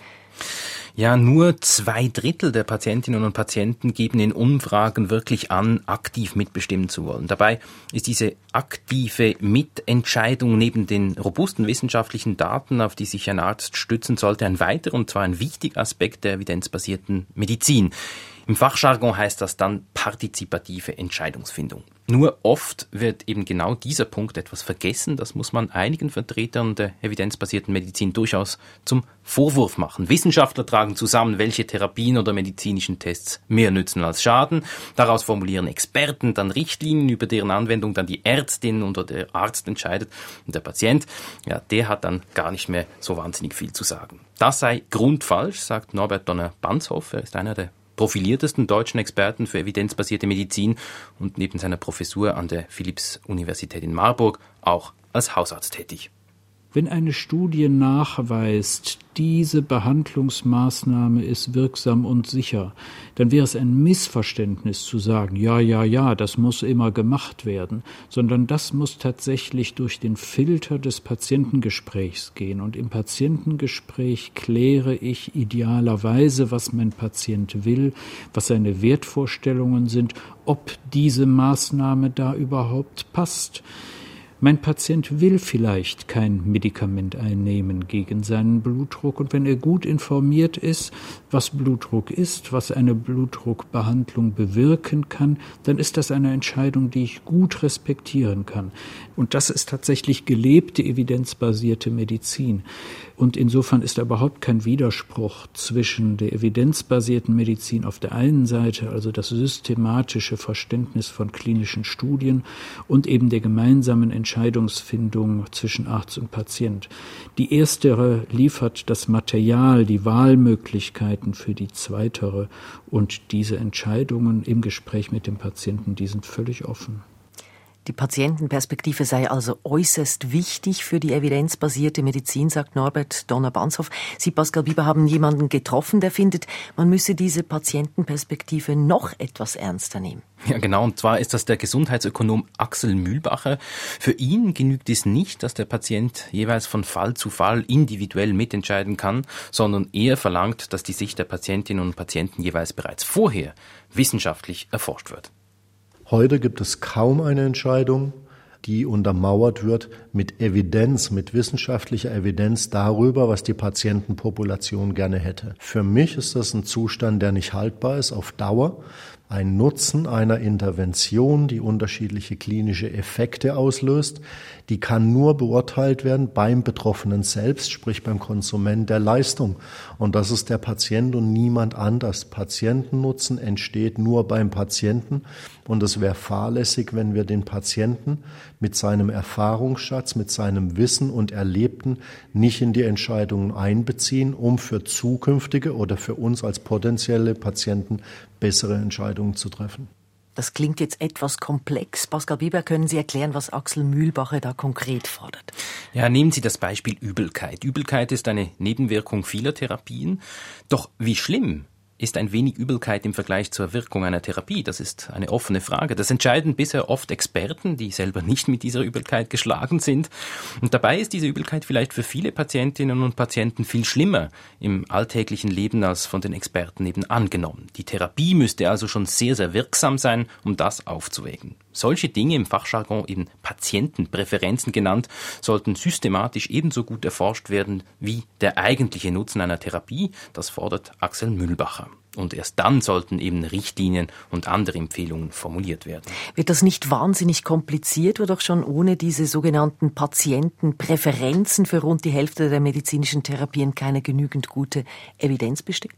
Ja, nur 2/3 der Patientinnen und Patienten geben in Umfragen wirklich an, aktiv mitbestimmen zu wollen. Dabei ist diese aktive Mitentscheidung neben den robusten wissenschaftlichen Daten, auf die sich ein Arzt stützen sollte, ein weiterer und zwar ein wichtiger Aspekt der evidenzbasierten Medizin. Im Fachjargon heißt das dann partizipative Entscheidungsfindung. Nur oft wird eben genau dieser Punkt etwas vergessen. Das muss man einigen Vertretern der evidenzbasierten Medizin durchaus zum Vorwurf machen. Wissenschaftler tragen zusammen, welche Therapien oder medizinischen Tests mehr nützen als schaden. Daraus formulieren Experten dann Richtlinien, über deren Anwendung dann die Ärztin oder der Arzt entscheidet. Und der Patient, ja, der hat dann gar nicht mehr so wahnsinnig viel zu sagen. Das sei grundfalsch, sagt Norbert Donner-Banzhoff. Er ist einer der profiliertesten deutschen Experten für evidenzbasierte Medizin und neben seiner Professur an der Philipps-Universität in Marburg auch als Hausarzt tätig. Wenn eine Studie nachweist, diese Behandlungsmaßnahme ist wirksam und sicher, dann wäre es ein Missverständnis zu sagen, ja, das muss immer gemacht werden, sondern das muss tatsächlich durch den Filter des Patientengesprächs gehen. Und im Patientengespräch kläre ich idealerweise, was mein Patient will, was seine Wertvorstellungen sind, ob diese Maßnahme da überhaupt passt. Mein Patient will vielleicht kein Medikament einnehmen gegen seinen Blutdruck. Und wenn er gut informiert ist, was Blutdruck ist, was eine Blutdruckbehandlung bewirken kann, dann ist das eine Entscheidung, die ich gut respektieren kann. Und das ist tatsächlich gelebte, evidenzbasierte Medizin. Und insofern ist da überhaupt kein Widerspruch zwischen der evidenzbasierten Medizin auf der einen Seite, also das systematische Verständnis von klinischen Studien, und eben der gemeinsamen Entscheidungsfindung zwischen Arzt und Patient. Die erstere liefert das Material, die Wahlmöglichkeiten für die zweitere, und diese Entscheidungen im Gespräch mit dem Patienten, die sind völlig offen. Die Patientenperspektive sei also äußerst wichtig für die evidenzbasierte Medizin, sagt Norbert Donner-Banzhoff. Sie, Pascal Bieber, haben jemanden getroffen, der findet, man müsse diese Patientenperspektive noch etwas ernster nehmen. Ja, genau. Und zwar ist das der Gesundheitsökonom Axel Mühlbacher. Für ihn genügt es nicht, dass der Patient jeweils von Fall zu Fall individuell mitentscheiden kann, sondern er verlangt, dass die Sicht der Patientinnen und Patienten jeweils bereits vorher wissenschaftlich erforscht wird. Heute gibt es kaum eine Entscheidung, die untermauert wird mit Evidenz, mit wissenschaftlicher Evidenz darüber, was die Patientenpopulation gerne hätte. Für mich ist das ein Zustand, der nicht haltbar ist auf Dauer. Ein Nutzen einer Intervention, die unterschiedliche klinische Effekte auslöst, die kann nur beurteilt werden beim Betroffenen selbst, sprich beim Konsument der Leistung. Und das ist der Patient und niemand anders. Patientennutzen entsteht nur beim Patienten. Und es wäre fahrlässig, wenn wir den Patienten mit seinem Erfahrungsschatz, mit seinem Wissen und Erlebten nicht in die Entscheidungen einbeziehen, um für zukünftige oder für uns als potenzielle Patienten bessere Entscheidungen zu treffen. Das klingt jetzt etwas komplex. Pascal Bieber, können Sie erklären, was Axel Mühlbacher da konkret fordert? Ja, nehmen Sie das Beispiel Übelkeit. Übelkeit ist eine Nebenwirkung vieler Therapien. Doch wie schlimm ist ein wenig Übelkeit im Vergleich zur Wirkung einer Therapie? Das ist eine offene Frage. Das entscheiden bisher oft Experten, die selber nicht mit dieser Übelkeit geschlagen sind. Und dabei ist diese Übelkeit vielleicht für viele Patientinnen und Patienten viel schlimmer im alltäglichen Leben als von den Experten eben angenommen. Die Therapie müsste also schon sehr, sehr wirksam sein, um das aufzuwägen. Solche Dinge, im Fachjargon eben Patientenpräferenzen genannt, sollten systematisch ebenso gut erforscht werden wie der eigentliche Nutzen einer Therapie. Das fordert Axel Mühlbacher. Und erst dann sollten eben Richtlinien und andere Empfehlungen formuliert werden. Wird das nicht wahnsinnig kompliziert, wo doch schon ohne diese sogenannten Patientenpräferenzen für rund die Hälfte der medizinischen Therapien keine genügend gute Evidenz besteht?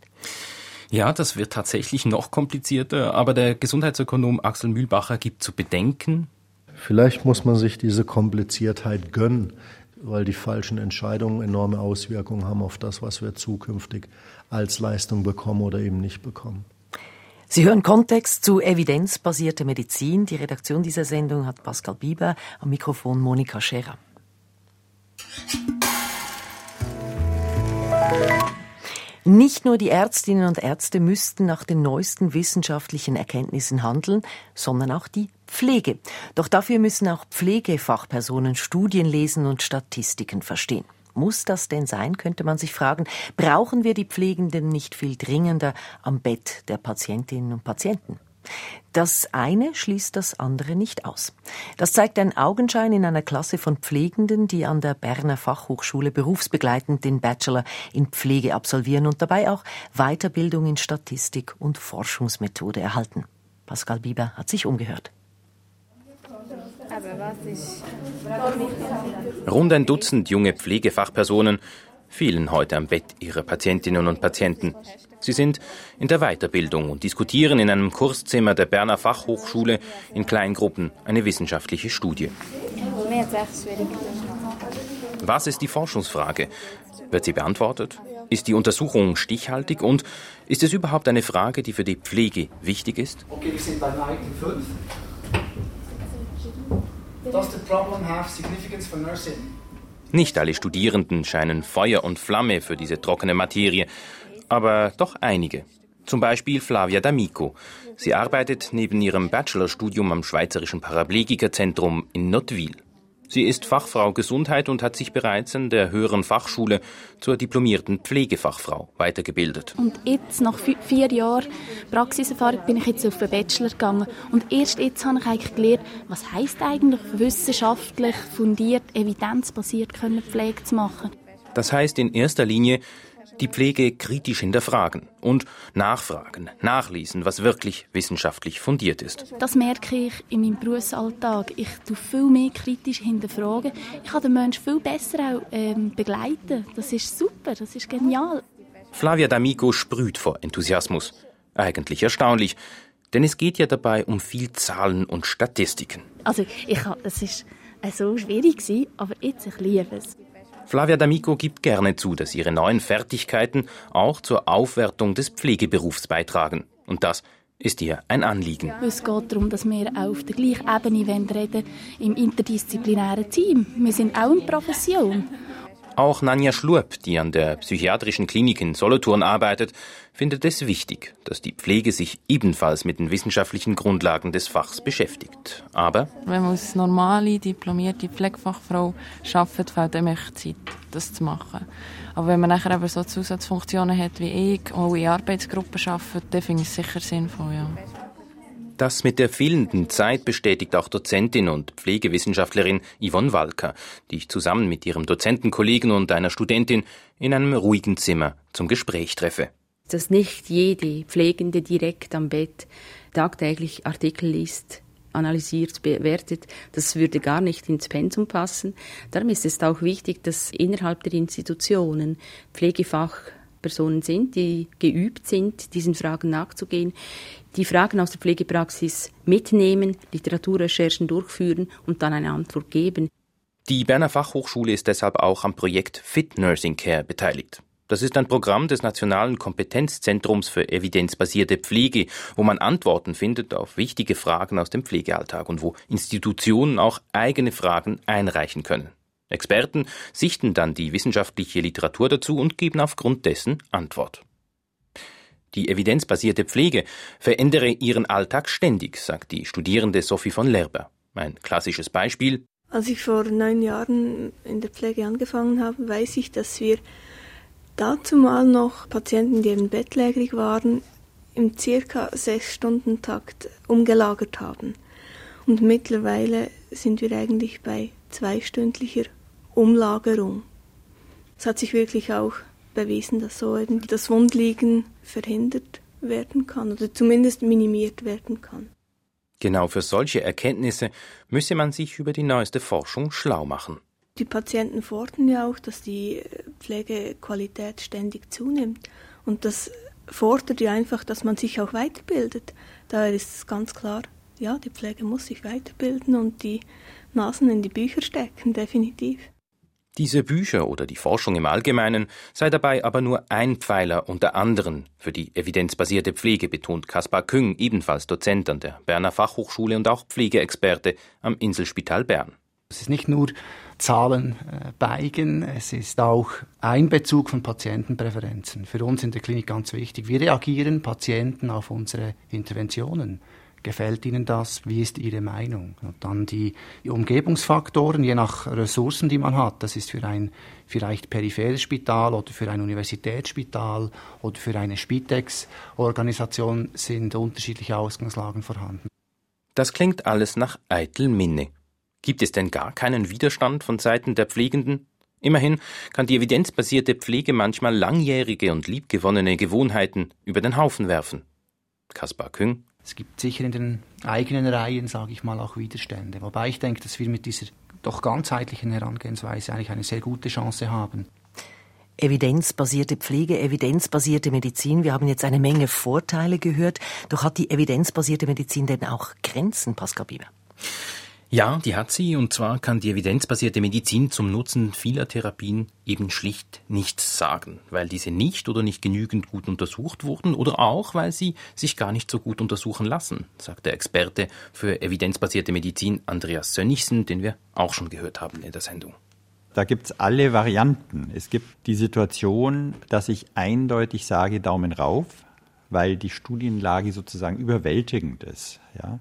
Ja, das wird tatsächlich noch komplizierter, aber der Gesundheitsökonom Axel Mühlbacher gibt zu bedenken: Vielleicht muss man sich diese Kompliziertheit gönnen, weil die falschen Entscheidungen enorme Auswirkungen haben auf das, was wir zukünftig als Leistung bekommen oder eben nicht bekommen. Sie hören Kontext zu evidenzbasierter Medizin. Die Redaktion dieser Sendung hat Pascal Bieber, am Mikrofon Monika Scherrer. Nicht nur die Ärztinnen und Ärzte müssten nach den neuesten wissenschaftlichen Erkenntnissen handeln, sondern auch die Pflege. Doch dafür müssen auch Pflegefachpersonen Studien lesen und Statistiken verstehen. Muss das denn sein, könnte man sich fragen. Brauchen wir die Pflegenden nicht viel dringender am Bett der Patientinnen und Patienten? Das eine schließt das andere nicht aus. Das zeigt ein Augenschein in einer Klasse von Pflegenden, die an der Berner Fachhochschule berufsbegleitend den Bachelor in Pflege absolvieren und dabei auch Weiterbildung in Statistik und Forschungsmethode erhalten. Pascal Bieber hat sich umgehört. Rund ein Dutzend junge Pflegefachpersonen fehlen heute am Bett ihrer Patientinnen und Patienten. Sie sind in der Weiterbildung und diskutieren in einem Kurszimmer der Berner Fachhochschule in Kleingruppen eine wissenschaftliche Studie. Was ist die Forschungsfrage? Wird sie beantwortet? Ist die Untersuchung stichhaltig? Und ist es überhaupt eine Frage, die für die Pflege wichtig ist? Okay, wir sind beim Item 5. Does the problem have significance for nursing? Nicht alle Studierenden scheinen Feuer und Flamme für diese trockene Materie, aber doch einige. Zum Beispiel Flavia D'Amico. Sie arbeitet neben ihrem Bachelorstudium am Schweizerischen Paraplegikerzentrum in Nottwil. Sie ist Fachfrau Gesundheit und hat sich bereits an der höheren Fachschule zur diplomierten Pflegefachfrau weitergebildet. Und jetzt, nach 4 Jahren Praxiserfahrung, bin ich jetzt auf den Bachelor gegangen. Und erst jetzt habe ich eigentlich gelernt, was heisst eigentlich wissenschaftlich fundiert, evidenzbasiert Pflege zu machen. Das heißt in erster Linie, die Pflege kritisch hinterfragen und nachfragen, nachlesen, was wirklich wissenschaftlich fundiert ist. Das merke ich in meinem Berufsalltag. Ich tue viel mehr kritisch hinterfragen. Ich kann den Menschen viel besser auch begleiten. Das ist super, das ist genial. Flavia D'Amico sprüht vor Enthusiasmus. Eigentlich erstaunlich, denn es geht ja dabei um viel Zahlen und Statistiken. Also das ist so schwierig, aber jetzt ich liebe es. Flavia D'Amico gibt gerne zu, dass ihre neuen Fertigkeiten auch zur Aufwertung des Pflegeberufs beitragen. Und das ist ihr ein Anliegen. Es geht darum, dass wir auch auf der gleichen Ebene reden im interdisziplinären Team. Wir sind auch eine Profession. Auch Nanja Schlurp, die an der psychiatrischen Klinik in Solothurn arbeitet, findet es wichtig, dass die Pflege sich ebenfalls mit den wissenschaftlichen Grundlagen des Fachs beschäftigt. Aber wenn man als normale, diplomierte Pflegefachfrau arbeitet, fehlt einem echt Zeit, das zu machen. Aber wenn man nachher eben so Zusatzfunktionen hat wie ich, auch in Arbeitsgruppen arbeitet, dann finde ich es sicher sinnvoll, ja. Das mit der fehlenden Zeit bestätigt auch Dozentin und Pflegewissenschaftlerin Yvonne Walker, die ich zusammen mit ihrem Dozentenkollegen und einer Studentin in einem ruhigen Zimmer zum Gespräch treffe. Dass nicht jede Pflegende direkt am Bett tagtäglich Artikel liest, analysiert, bewertet, das würde gar nicht ins Pensum passen. Darum ist es auch wichtig, dass innerhalb der Institutionen Pflegefachpersonen sind, die geübt sind, diesen Fragen nachzugehen, die Fragen aus der Pflegepraxis mitnehmen, Literaturrecherchen durchführen und dann eine Antwort geben. Die Berner Fachhochschule ist deshalb auch am Projekt Fit Nursing Care beteiligt. Das ist ein Programm des Nationalen Kompetenzzentrums für evidenzbasierte Pflege, wo man Antworten findet auf wichtige Fragen aus dem Pflegealltag und wo Institutionen auch eigene Fragen einreichen können. Experten sichten dann die wissenschaftliche Literatur dazu und geben aufgrund dessen Antwort. Die evidenzbasierte Pflege verändere ihren Alltag ständig, sagt die Studierende Sophie von Lerber. Ein klassisches Beispiel. Als ich vor 9 Jahren in der Pflege angefangen habe, weiß ich, dass wir dazumal noch Patienten, die eben bettlägerig waren, im ca. 6-Stunden-Takt umgelagert haben. Und mittlerweile sind wir eigentlich bei 2-stündlicher Umlagerung. Es hat sich wirklich auch bewiesen, dass so eben das Wundliegen verhindert werden kann oder zumindest minimiert werden kann. Genau für solche Erkenntnisse müsse man sich über die neueste Forschung schlau machen. Die Patienten fordern ja auch, dass die Pflegequalität ständig zunimmt. Und das fordert ja einfach, dass man sich auch weiterbildet. Daher ist es ganz klar, ja, die Pflege muss sich weiterbilden und die Nasen in die Bücher stecken, definitiv. Diese Bücher oder die Forschung im Allgemeinen sei dabei aber nur ein Pfeiler unter anderen für die evidenzbasierte Pflege, betont Kaspar Küng, ebenfalls Dozent an der Berner Fachhochschule und auch Pflegeexperte am Inselspital Bern. Es ist nicht nur Zahlen beigen, es ist auch Einbezug von Patientenpräferenzen. Für uns in der Klinik ganz wichtig. Wie reagieren Patienten auf unsere Interventionen? Gefällt Ihnen das? Wie ist Ihre Meinung? Und dann die Umgebungsfaktoren, je nach Ressourcen, die man hat. Das ist für ein vielleicht peripheres Spital oder für ein Universitätsspital oder für eine Spitex-Organisation sind unterschiedliche Ausgangslagen vorhanden. Das klingt alles nach eitel Minne. Gibt es denn gar keinen Widerstand von Seiten der Pflegenden? Immerhin kann die evidenzbasierte Pflege manchmal langjährige und liebgewonnene Gewohnheiten über den Haufen werfen. Kaspar Küng. Es gibt sicher in den eigenen Reihen, sage ich mal, auch Widerstände. Wobei ich denke, dass wir mit dieser doch ganzheitlichen Herangehensweise eigentlich eine sehr gute Chance haben. Evidenzbasierte Pflege, evidenzbasierte Medizin. Wir haben jetzt eine Menge Vorteile gehört. Doch hat die evidenzbasierte Medizin denn auch Grenzen, Pascal Bieber? Ja, die hat sie, und zwar kann die evidenzbasierte Medizin zum Nutzen vieler Therapien eben schlicht nichts sagen, weil diese nicht oder nicht genügend gut untersucht wurden oder auch, weil sie sich gar nicht so gut untersuchen lassen, sagt der Experte für evidenzbasierte Medizin Andreas Sönnigsen, den wir auch schon gehört haben in der Sendung. Da gibt's alle Varianten. Es gibt die Situation, dass ich eindeutig sage, Daumen rauf, weil die Studienlage sozusagen überwältigend ist, ja.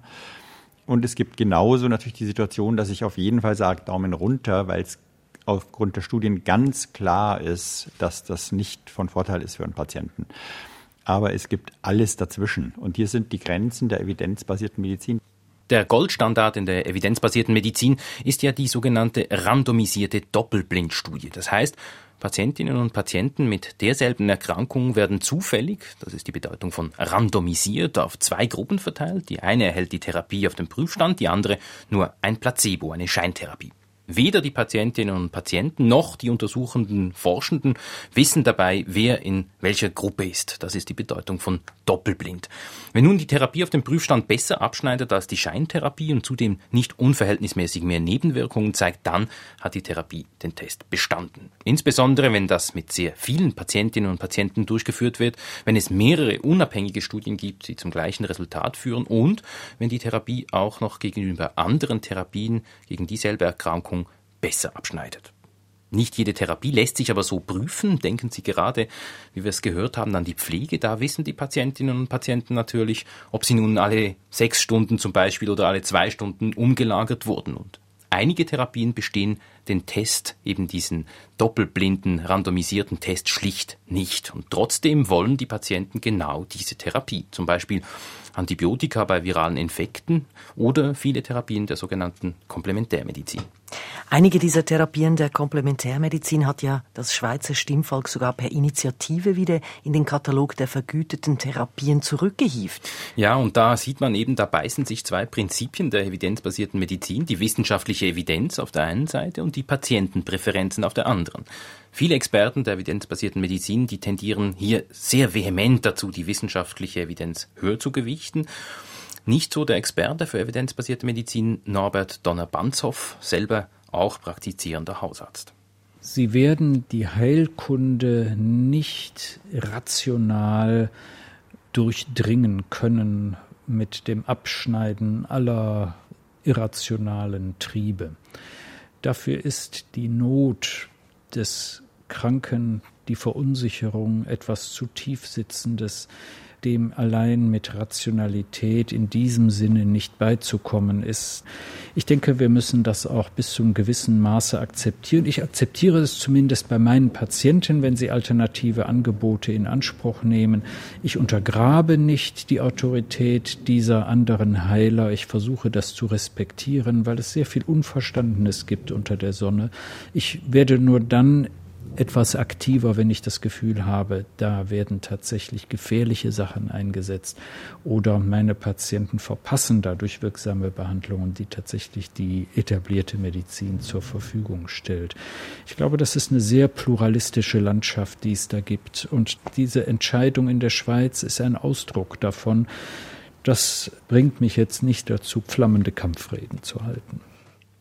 Und es gibt genauso natürlich die Situation, dass ich auf jeden Fall sage, Daumen runter, weil es aufgrund der Studien ganz klar ist, dass das nicht von Vorteil ist für einen Patienten. Aber es gibt alles dazwischen. Und hier sind die Grenzen der evidenzbasierten Medizin. Der Goldstandard in der evidenzbasierten Medizin ist ja die sogenannte randomisierte Doppelblindstudie. Das heißt, Patientinnen und Patienten mit derselben Erkrankung werden zufällig, das ist die Bedeutung von randomisiert, auf 2 Gruppen verteilt. Die eine erhält die Therapie auf dem Prüfstand, die andere nur ein Placebo, eine Scheintherapie. Weder die Patientinnen und Patienten noch die untersuchenden Forschenden wissen dabei, wer in welcher Gruppe ist. Das ist die Bedeutung von doppelblind. Wenn nun die Therapie auf dem Prüfstand besser abschneidet als die Scheintherapie und zudem nicht unverhältnismäßig mehr Nebenwirkungen zeigt, dann hat die Therapie den Test bestanden. Insbesondere, wenn das mit sehr vielen Patientinnen und Patienten durchgeführt wird, wenn es mehrere unabhängige Studien gibt, die zum gleichen Resultat führen und wenn die Therapie auch noch gegenüber anderen Therapien gegen dieselbe Erkrankung besser abschneidet. Nicht jede Therapie lässt sich aber so prüfen. Denken Sie gerade, wie wir es gehört haben, an die Pflege. Da wissen die Patientinnen und Patienten natürlich, ob sie nun alle 6 Stunden zum Beispiel oder alle 2 Stunden umgelagert wurden. Und einige Therapien bestehen den Test, eben diesen doppelblinden, randomisierten Test schlicht nicht. Und trotzdem wollen die Patienten genau diese Therapie. Zum Beispiel Antibiotika bei viralen Infekten oder viele Therapien der sogenannten Komplementärmedizin. Einige dieser Therapien der Komplementärmedizin hat ja das Schweizer Stimmvolk sogar per Initiative wieder in den Katalog der vergüteten Therapien zurückgehievt. Ja, und da sieht man eben, da beißen sich 2 Prinzipien der evidenzbasierten Medizin, die wissenschaftliche Evidenz auf der einen Seite und die Patientenpräferenzen auf der anderen. Viele Experten der evidenzbasierten Medizin, die tendieren hier sehr vehement dazu, die wissenschaftliche Evidenz höher zu gewichten. Nicht so der Experte für evidenzbasierte Medizin Norbert Donner-Banzhoff, selber auch praktizierender Hausarzt. Sie werden die Heilkunde nicht rational durchdringen können mit dem Abschneiden aller irrationalen Triebe. Dafür ist die Not des Kranken, die Verunsicherung, etwas zu tiefsitzendes, dem allein mit Rationalität in diesem Sinne nicht beizukommen ist. Ich denke, wir müssen das auch bis zu einem gewissen Maße akzeptieren. Ich akzeptiere es zumindest bei meinen Patienten, wenn sie alternative Angebote in Anspruch nehmen. Ich untergrabe nicht die Autorität dieser anderen Heiler. Ich versuche das zu respektieren, weil es sehr viel Unverstandenes gibt unter der Sonne. Ich werde nur dann etwas aktiver, wenn ich das Gefühl habe, da werden tatsächlich gefährliche Sachen eingesetzt oder meine Patienten verpassen dadurch wirksame Behandlungen, die tatsächlich die etablierte Medizin zur Verfügung stellt. Ich glaube, das ist eine sehr pluralistische Landschaft, die es da gibt. Und diese Entscheidung in der Schweiz ist ein Ausdruck davon. Das bringt mich jetzt nicht dazu, flammende Kampfreden zu halten.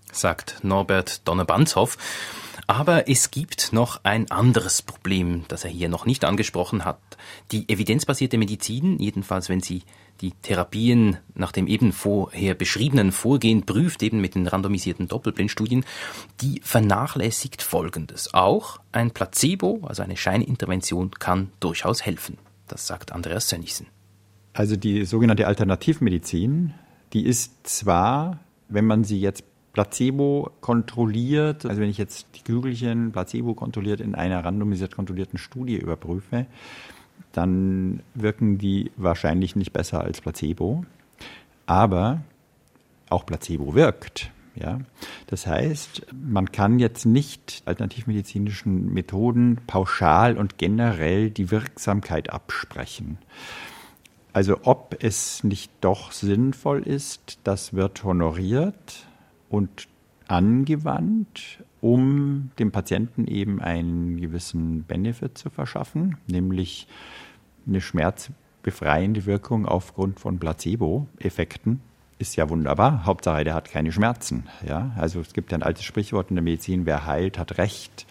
sagt Norbert Donner-Banzhoff. Aber es gibt noch ein anderes Problem, das er hier noch nicht angesprochen hat. Die evidenzbasierte Medizin, jedenfalls wenn sie die Therapien nach dem eben vorher beschriebenen Vorgehen prüft, eben mit den randomisierten Doppelblindstudien, die vernachlässigt Folgendes. Auch ein Placebo, also eine Scheinintervention, kann durchaus helfen. Das sagt Andreas Sönnigsen. Also die sogenannte Alternativmedizin, die ist zwar, wenn man sie jetzt Placebo kontrolliert, also wenn ich jetzt die Kügelchen Placebo kontrolliert in einer randomisiert kontrollierten Studie überprüfe, dann wirken die wahrscheinlich nicht besser als Placebo. Aber auch Placebo wirkt. Ja? Das heißt, man kann jetzt nicht alternativmedizinischen Methoden pauschal und generell die Wirksamkeit absprechen. Also ob es nicht doch sinnvoll ist, das wird honoriert und angewandt, um dem Patienten eben einen gewissen Benefit zu verschaffen, nämlich eine schmerzbefreiende Wirkung aufgrund von Placebo-Effekten. Ist ja wunderbar. Hauptsache, der hat keine Schmerzen. Ja? Also es gibt ja ein altes Sprichwort in der Medizin, wer heilt, hat Recht.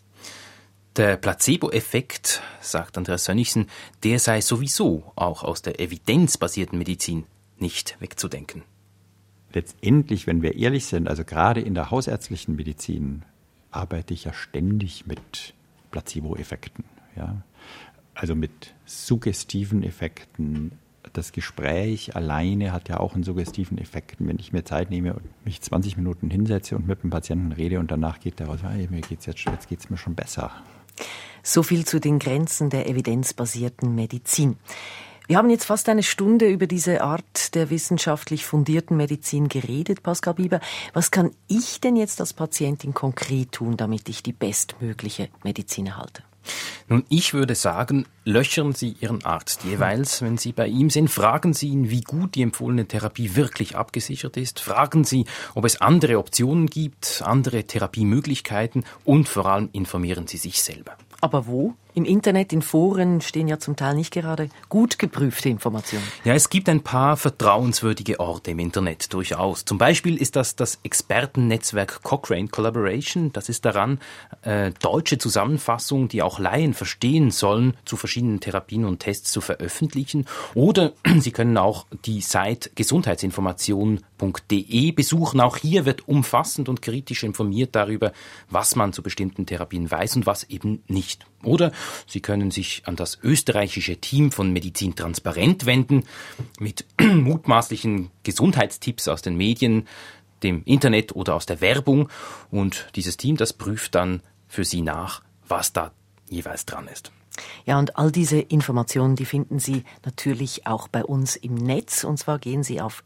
Der Placebo-Effekt, sagt Andreas Sönnigsen, der sei sowieso auch aus der evidenzbasierten Medizin nicht wegzudenken. Letztendlich, wenn wir ehrlich sind, also gerade in der hausärztlichen Medizin arbeite ich ja ständig mit Placebo-Effekten. Ja? Also mit suggestiven Effekten. Das Gespräch alleine hat ja auch einen suggestiven Effekt. Wenn ich mir Zeit nehme und mich 20 Minuten hinsetze und mit dem Patienten rede und danach geht der raus, hey, jetzt geht's mir schon besser. So viel zu den Grenzen der evidenzbasierten Medizin. Wir haben jetzt fast eine Stunde über diese Art der wissenschaftlich fundierten Medizin geredet, Pascal Bieber. Was kann ich denn jetzt als Patientin konkret tun, damit ich die bestmögliche Medizin erhalte? Nun, ich würde sagen, löchern Sie Ihren Arzt jeweils, wenn Sie bei ihm sind. Fragen Sie ihn, wie gut die empfohlene Therapie wirklich abgesichert ist. Fragen Sie, ob es andere Optionen gibt, andere Therapiemöglichkeiten und vor allem informieren Sie sich selber. Aber wo? Im Internet, in Foren stehen ja zum Teil nicht gerade gut geprüfte Informationen. Ja, es gibt ein paar vertrauenswürdige Orte im Internet durchaus. Zum Beispiel ist das Expertennetzwerk Cochrane Collaboration. Das ist daran deutsche Zusammenfassungen, die auch Laien verstehen sollen, zu verschiedenen Therapien und Tests zu veröffentlichen. Oder Sie können auch die Seite gesundheitsinformation.de besuchen. Auch hier wird umfassend und kritisch informiert darüber, was man zu bestimmten Therapien weiß und was eben nicht. Oder Sie können sich an das österreichische Team von Medizin Transparent wenden mit mutmaßlichen Gesundheitstipps aus den Medien, dem Internet oder aus der Werbung. Und dieses Team, das prüft dann für Sie nach, was da jeweils dran ist. Ja, und all diese Informationen, die finden Sie natürlich auch bei uns im Netz. Und zwar gehen Sie auf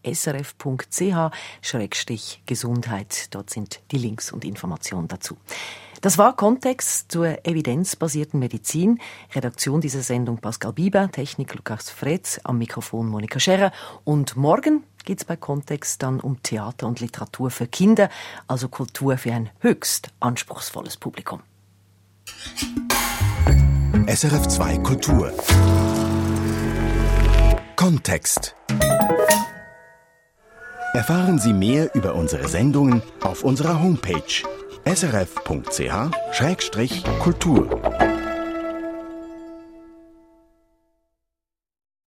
srf.ch/Gesundheit. Dort sind die Links und Informationen dazu. Das war Kontext zur evidenzbasierten Medizin. Redaktion dieser Sendung Pascal Bieber, Technik Lukas Fretz, am Mikrofon Monika Scherrer. Und morgen geht's bei Kontext dann um Theater und Literatur für Kinder, also Kultur für ein höchst anspruchsvolles Publikum. SRF 2 Kultur. Kontext. Erfahren Sie mehr über unsere Sendungen auf unserer Homepage srf.ch/kultur.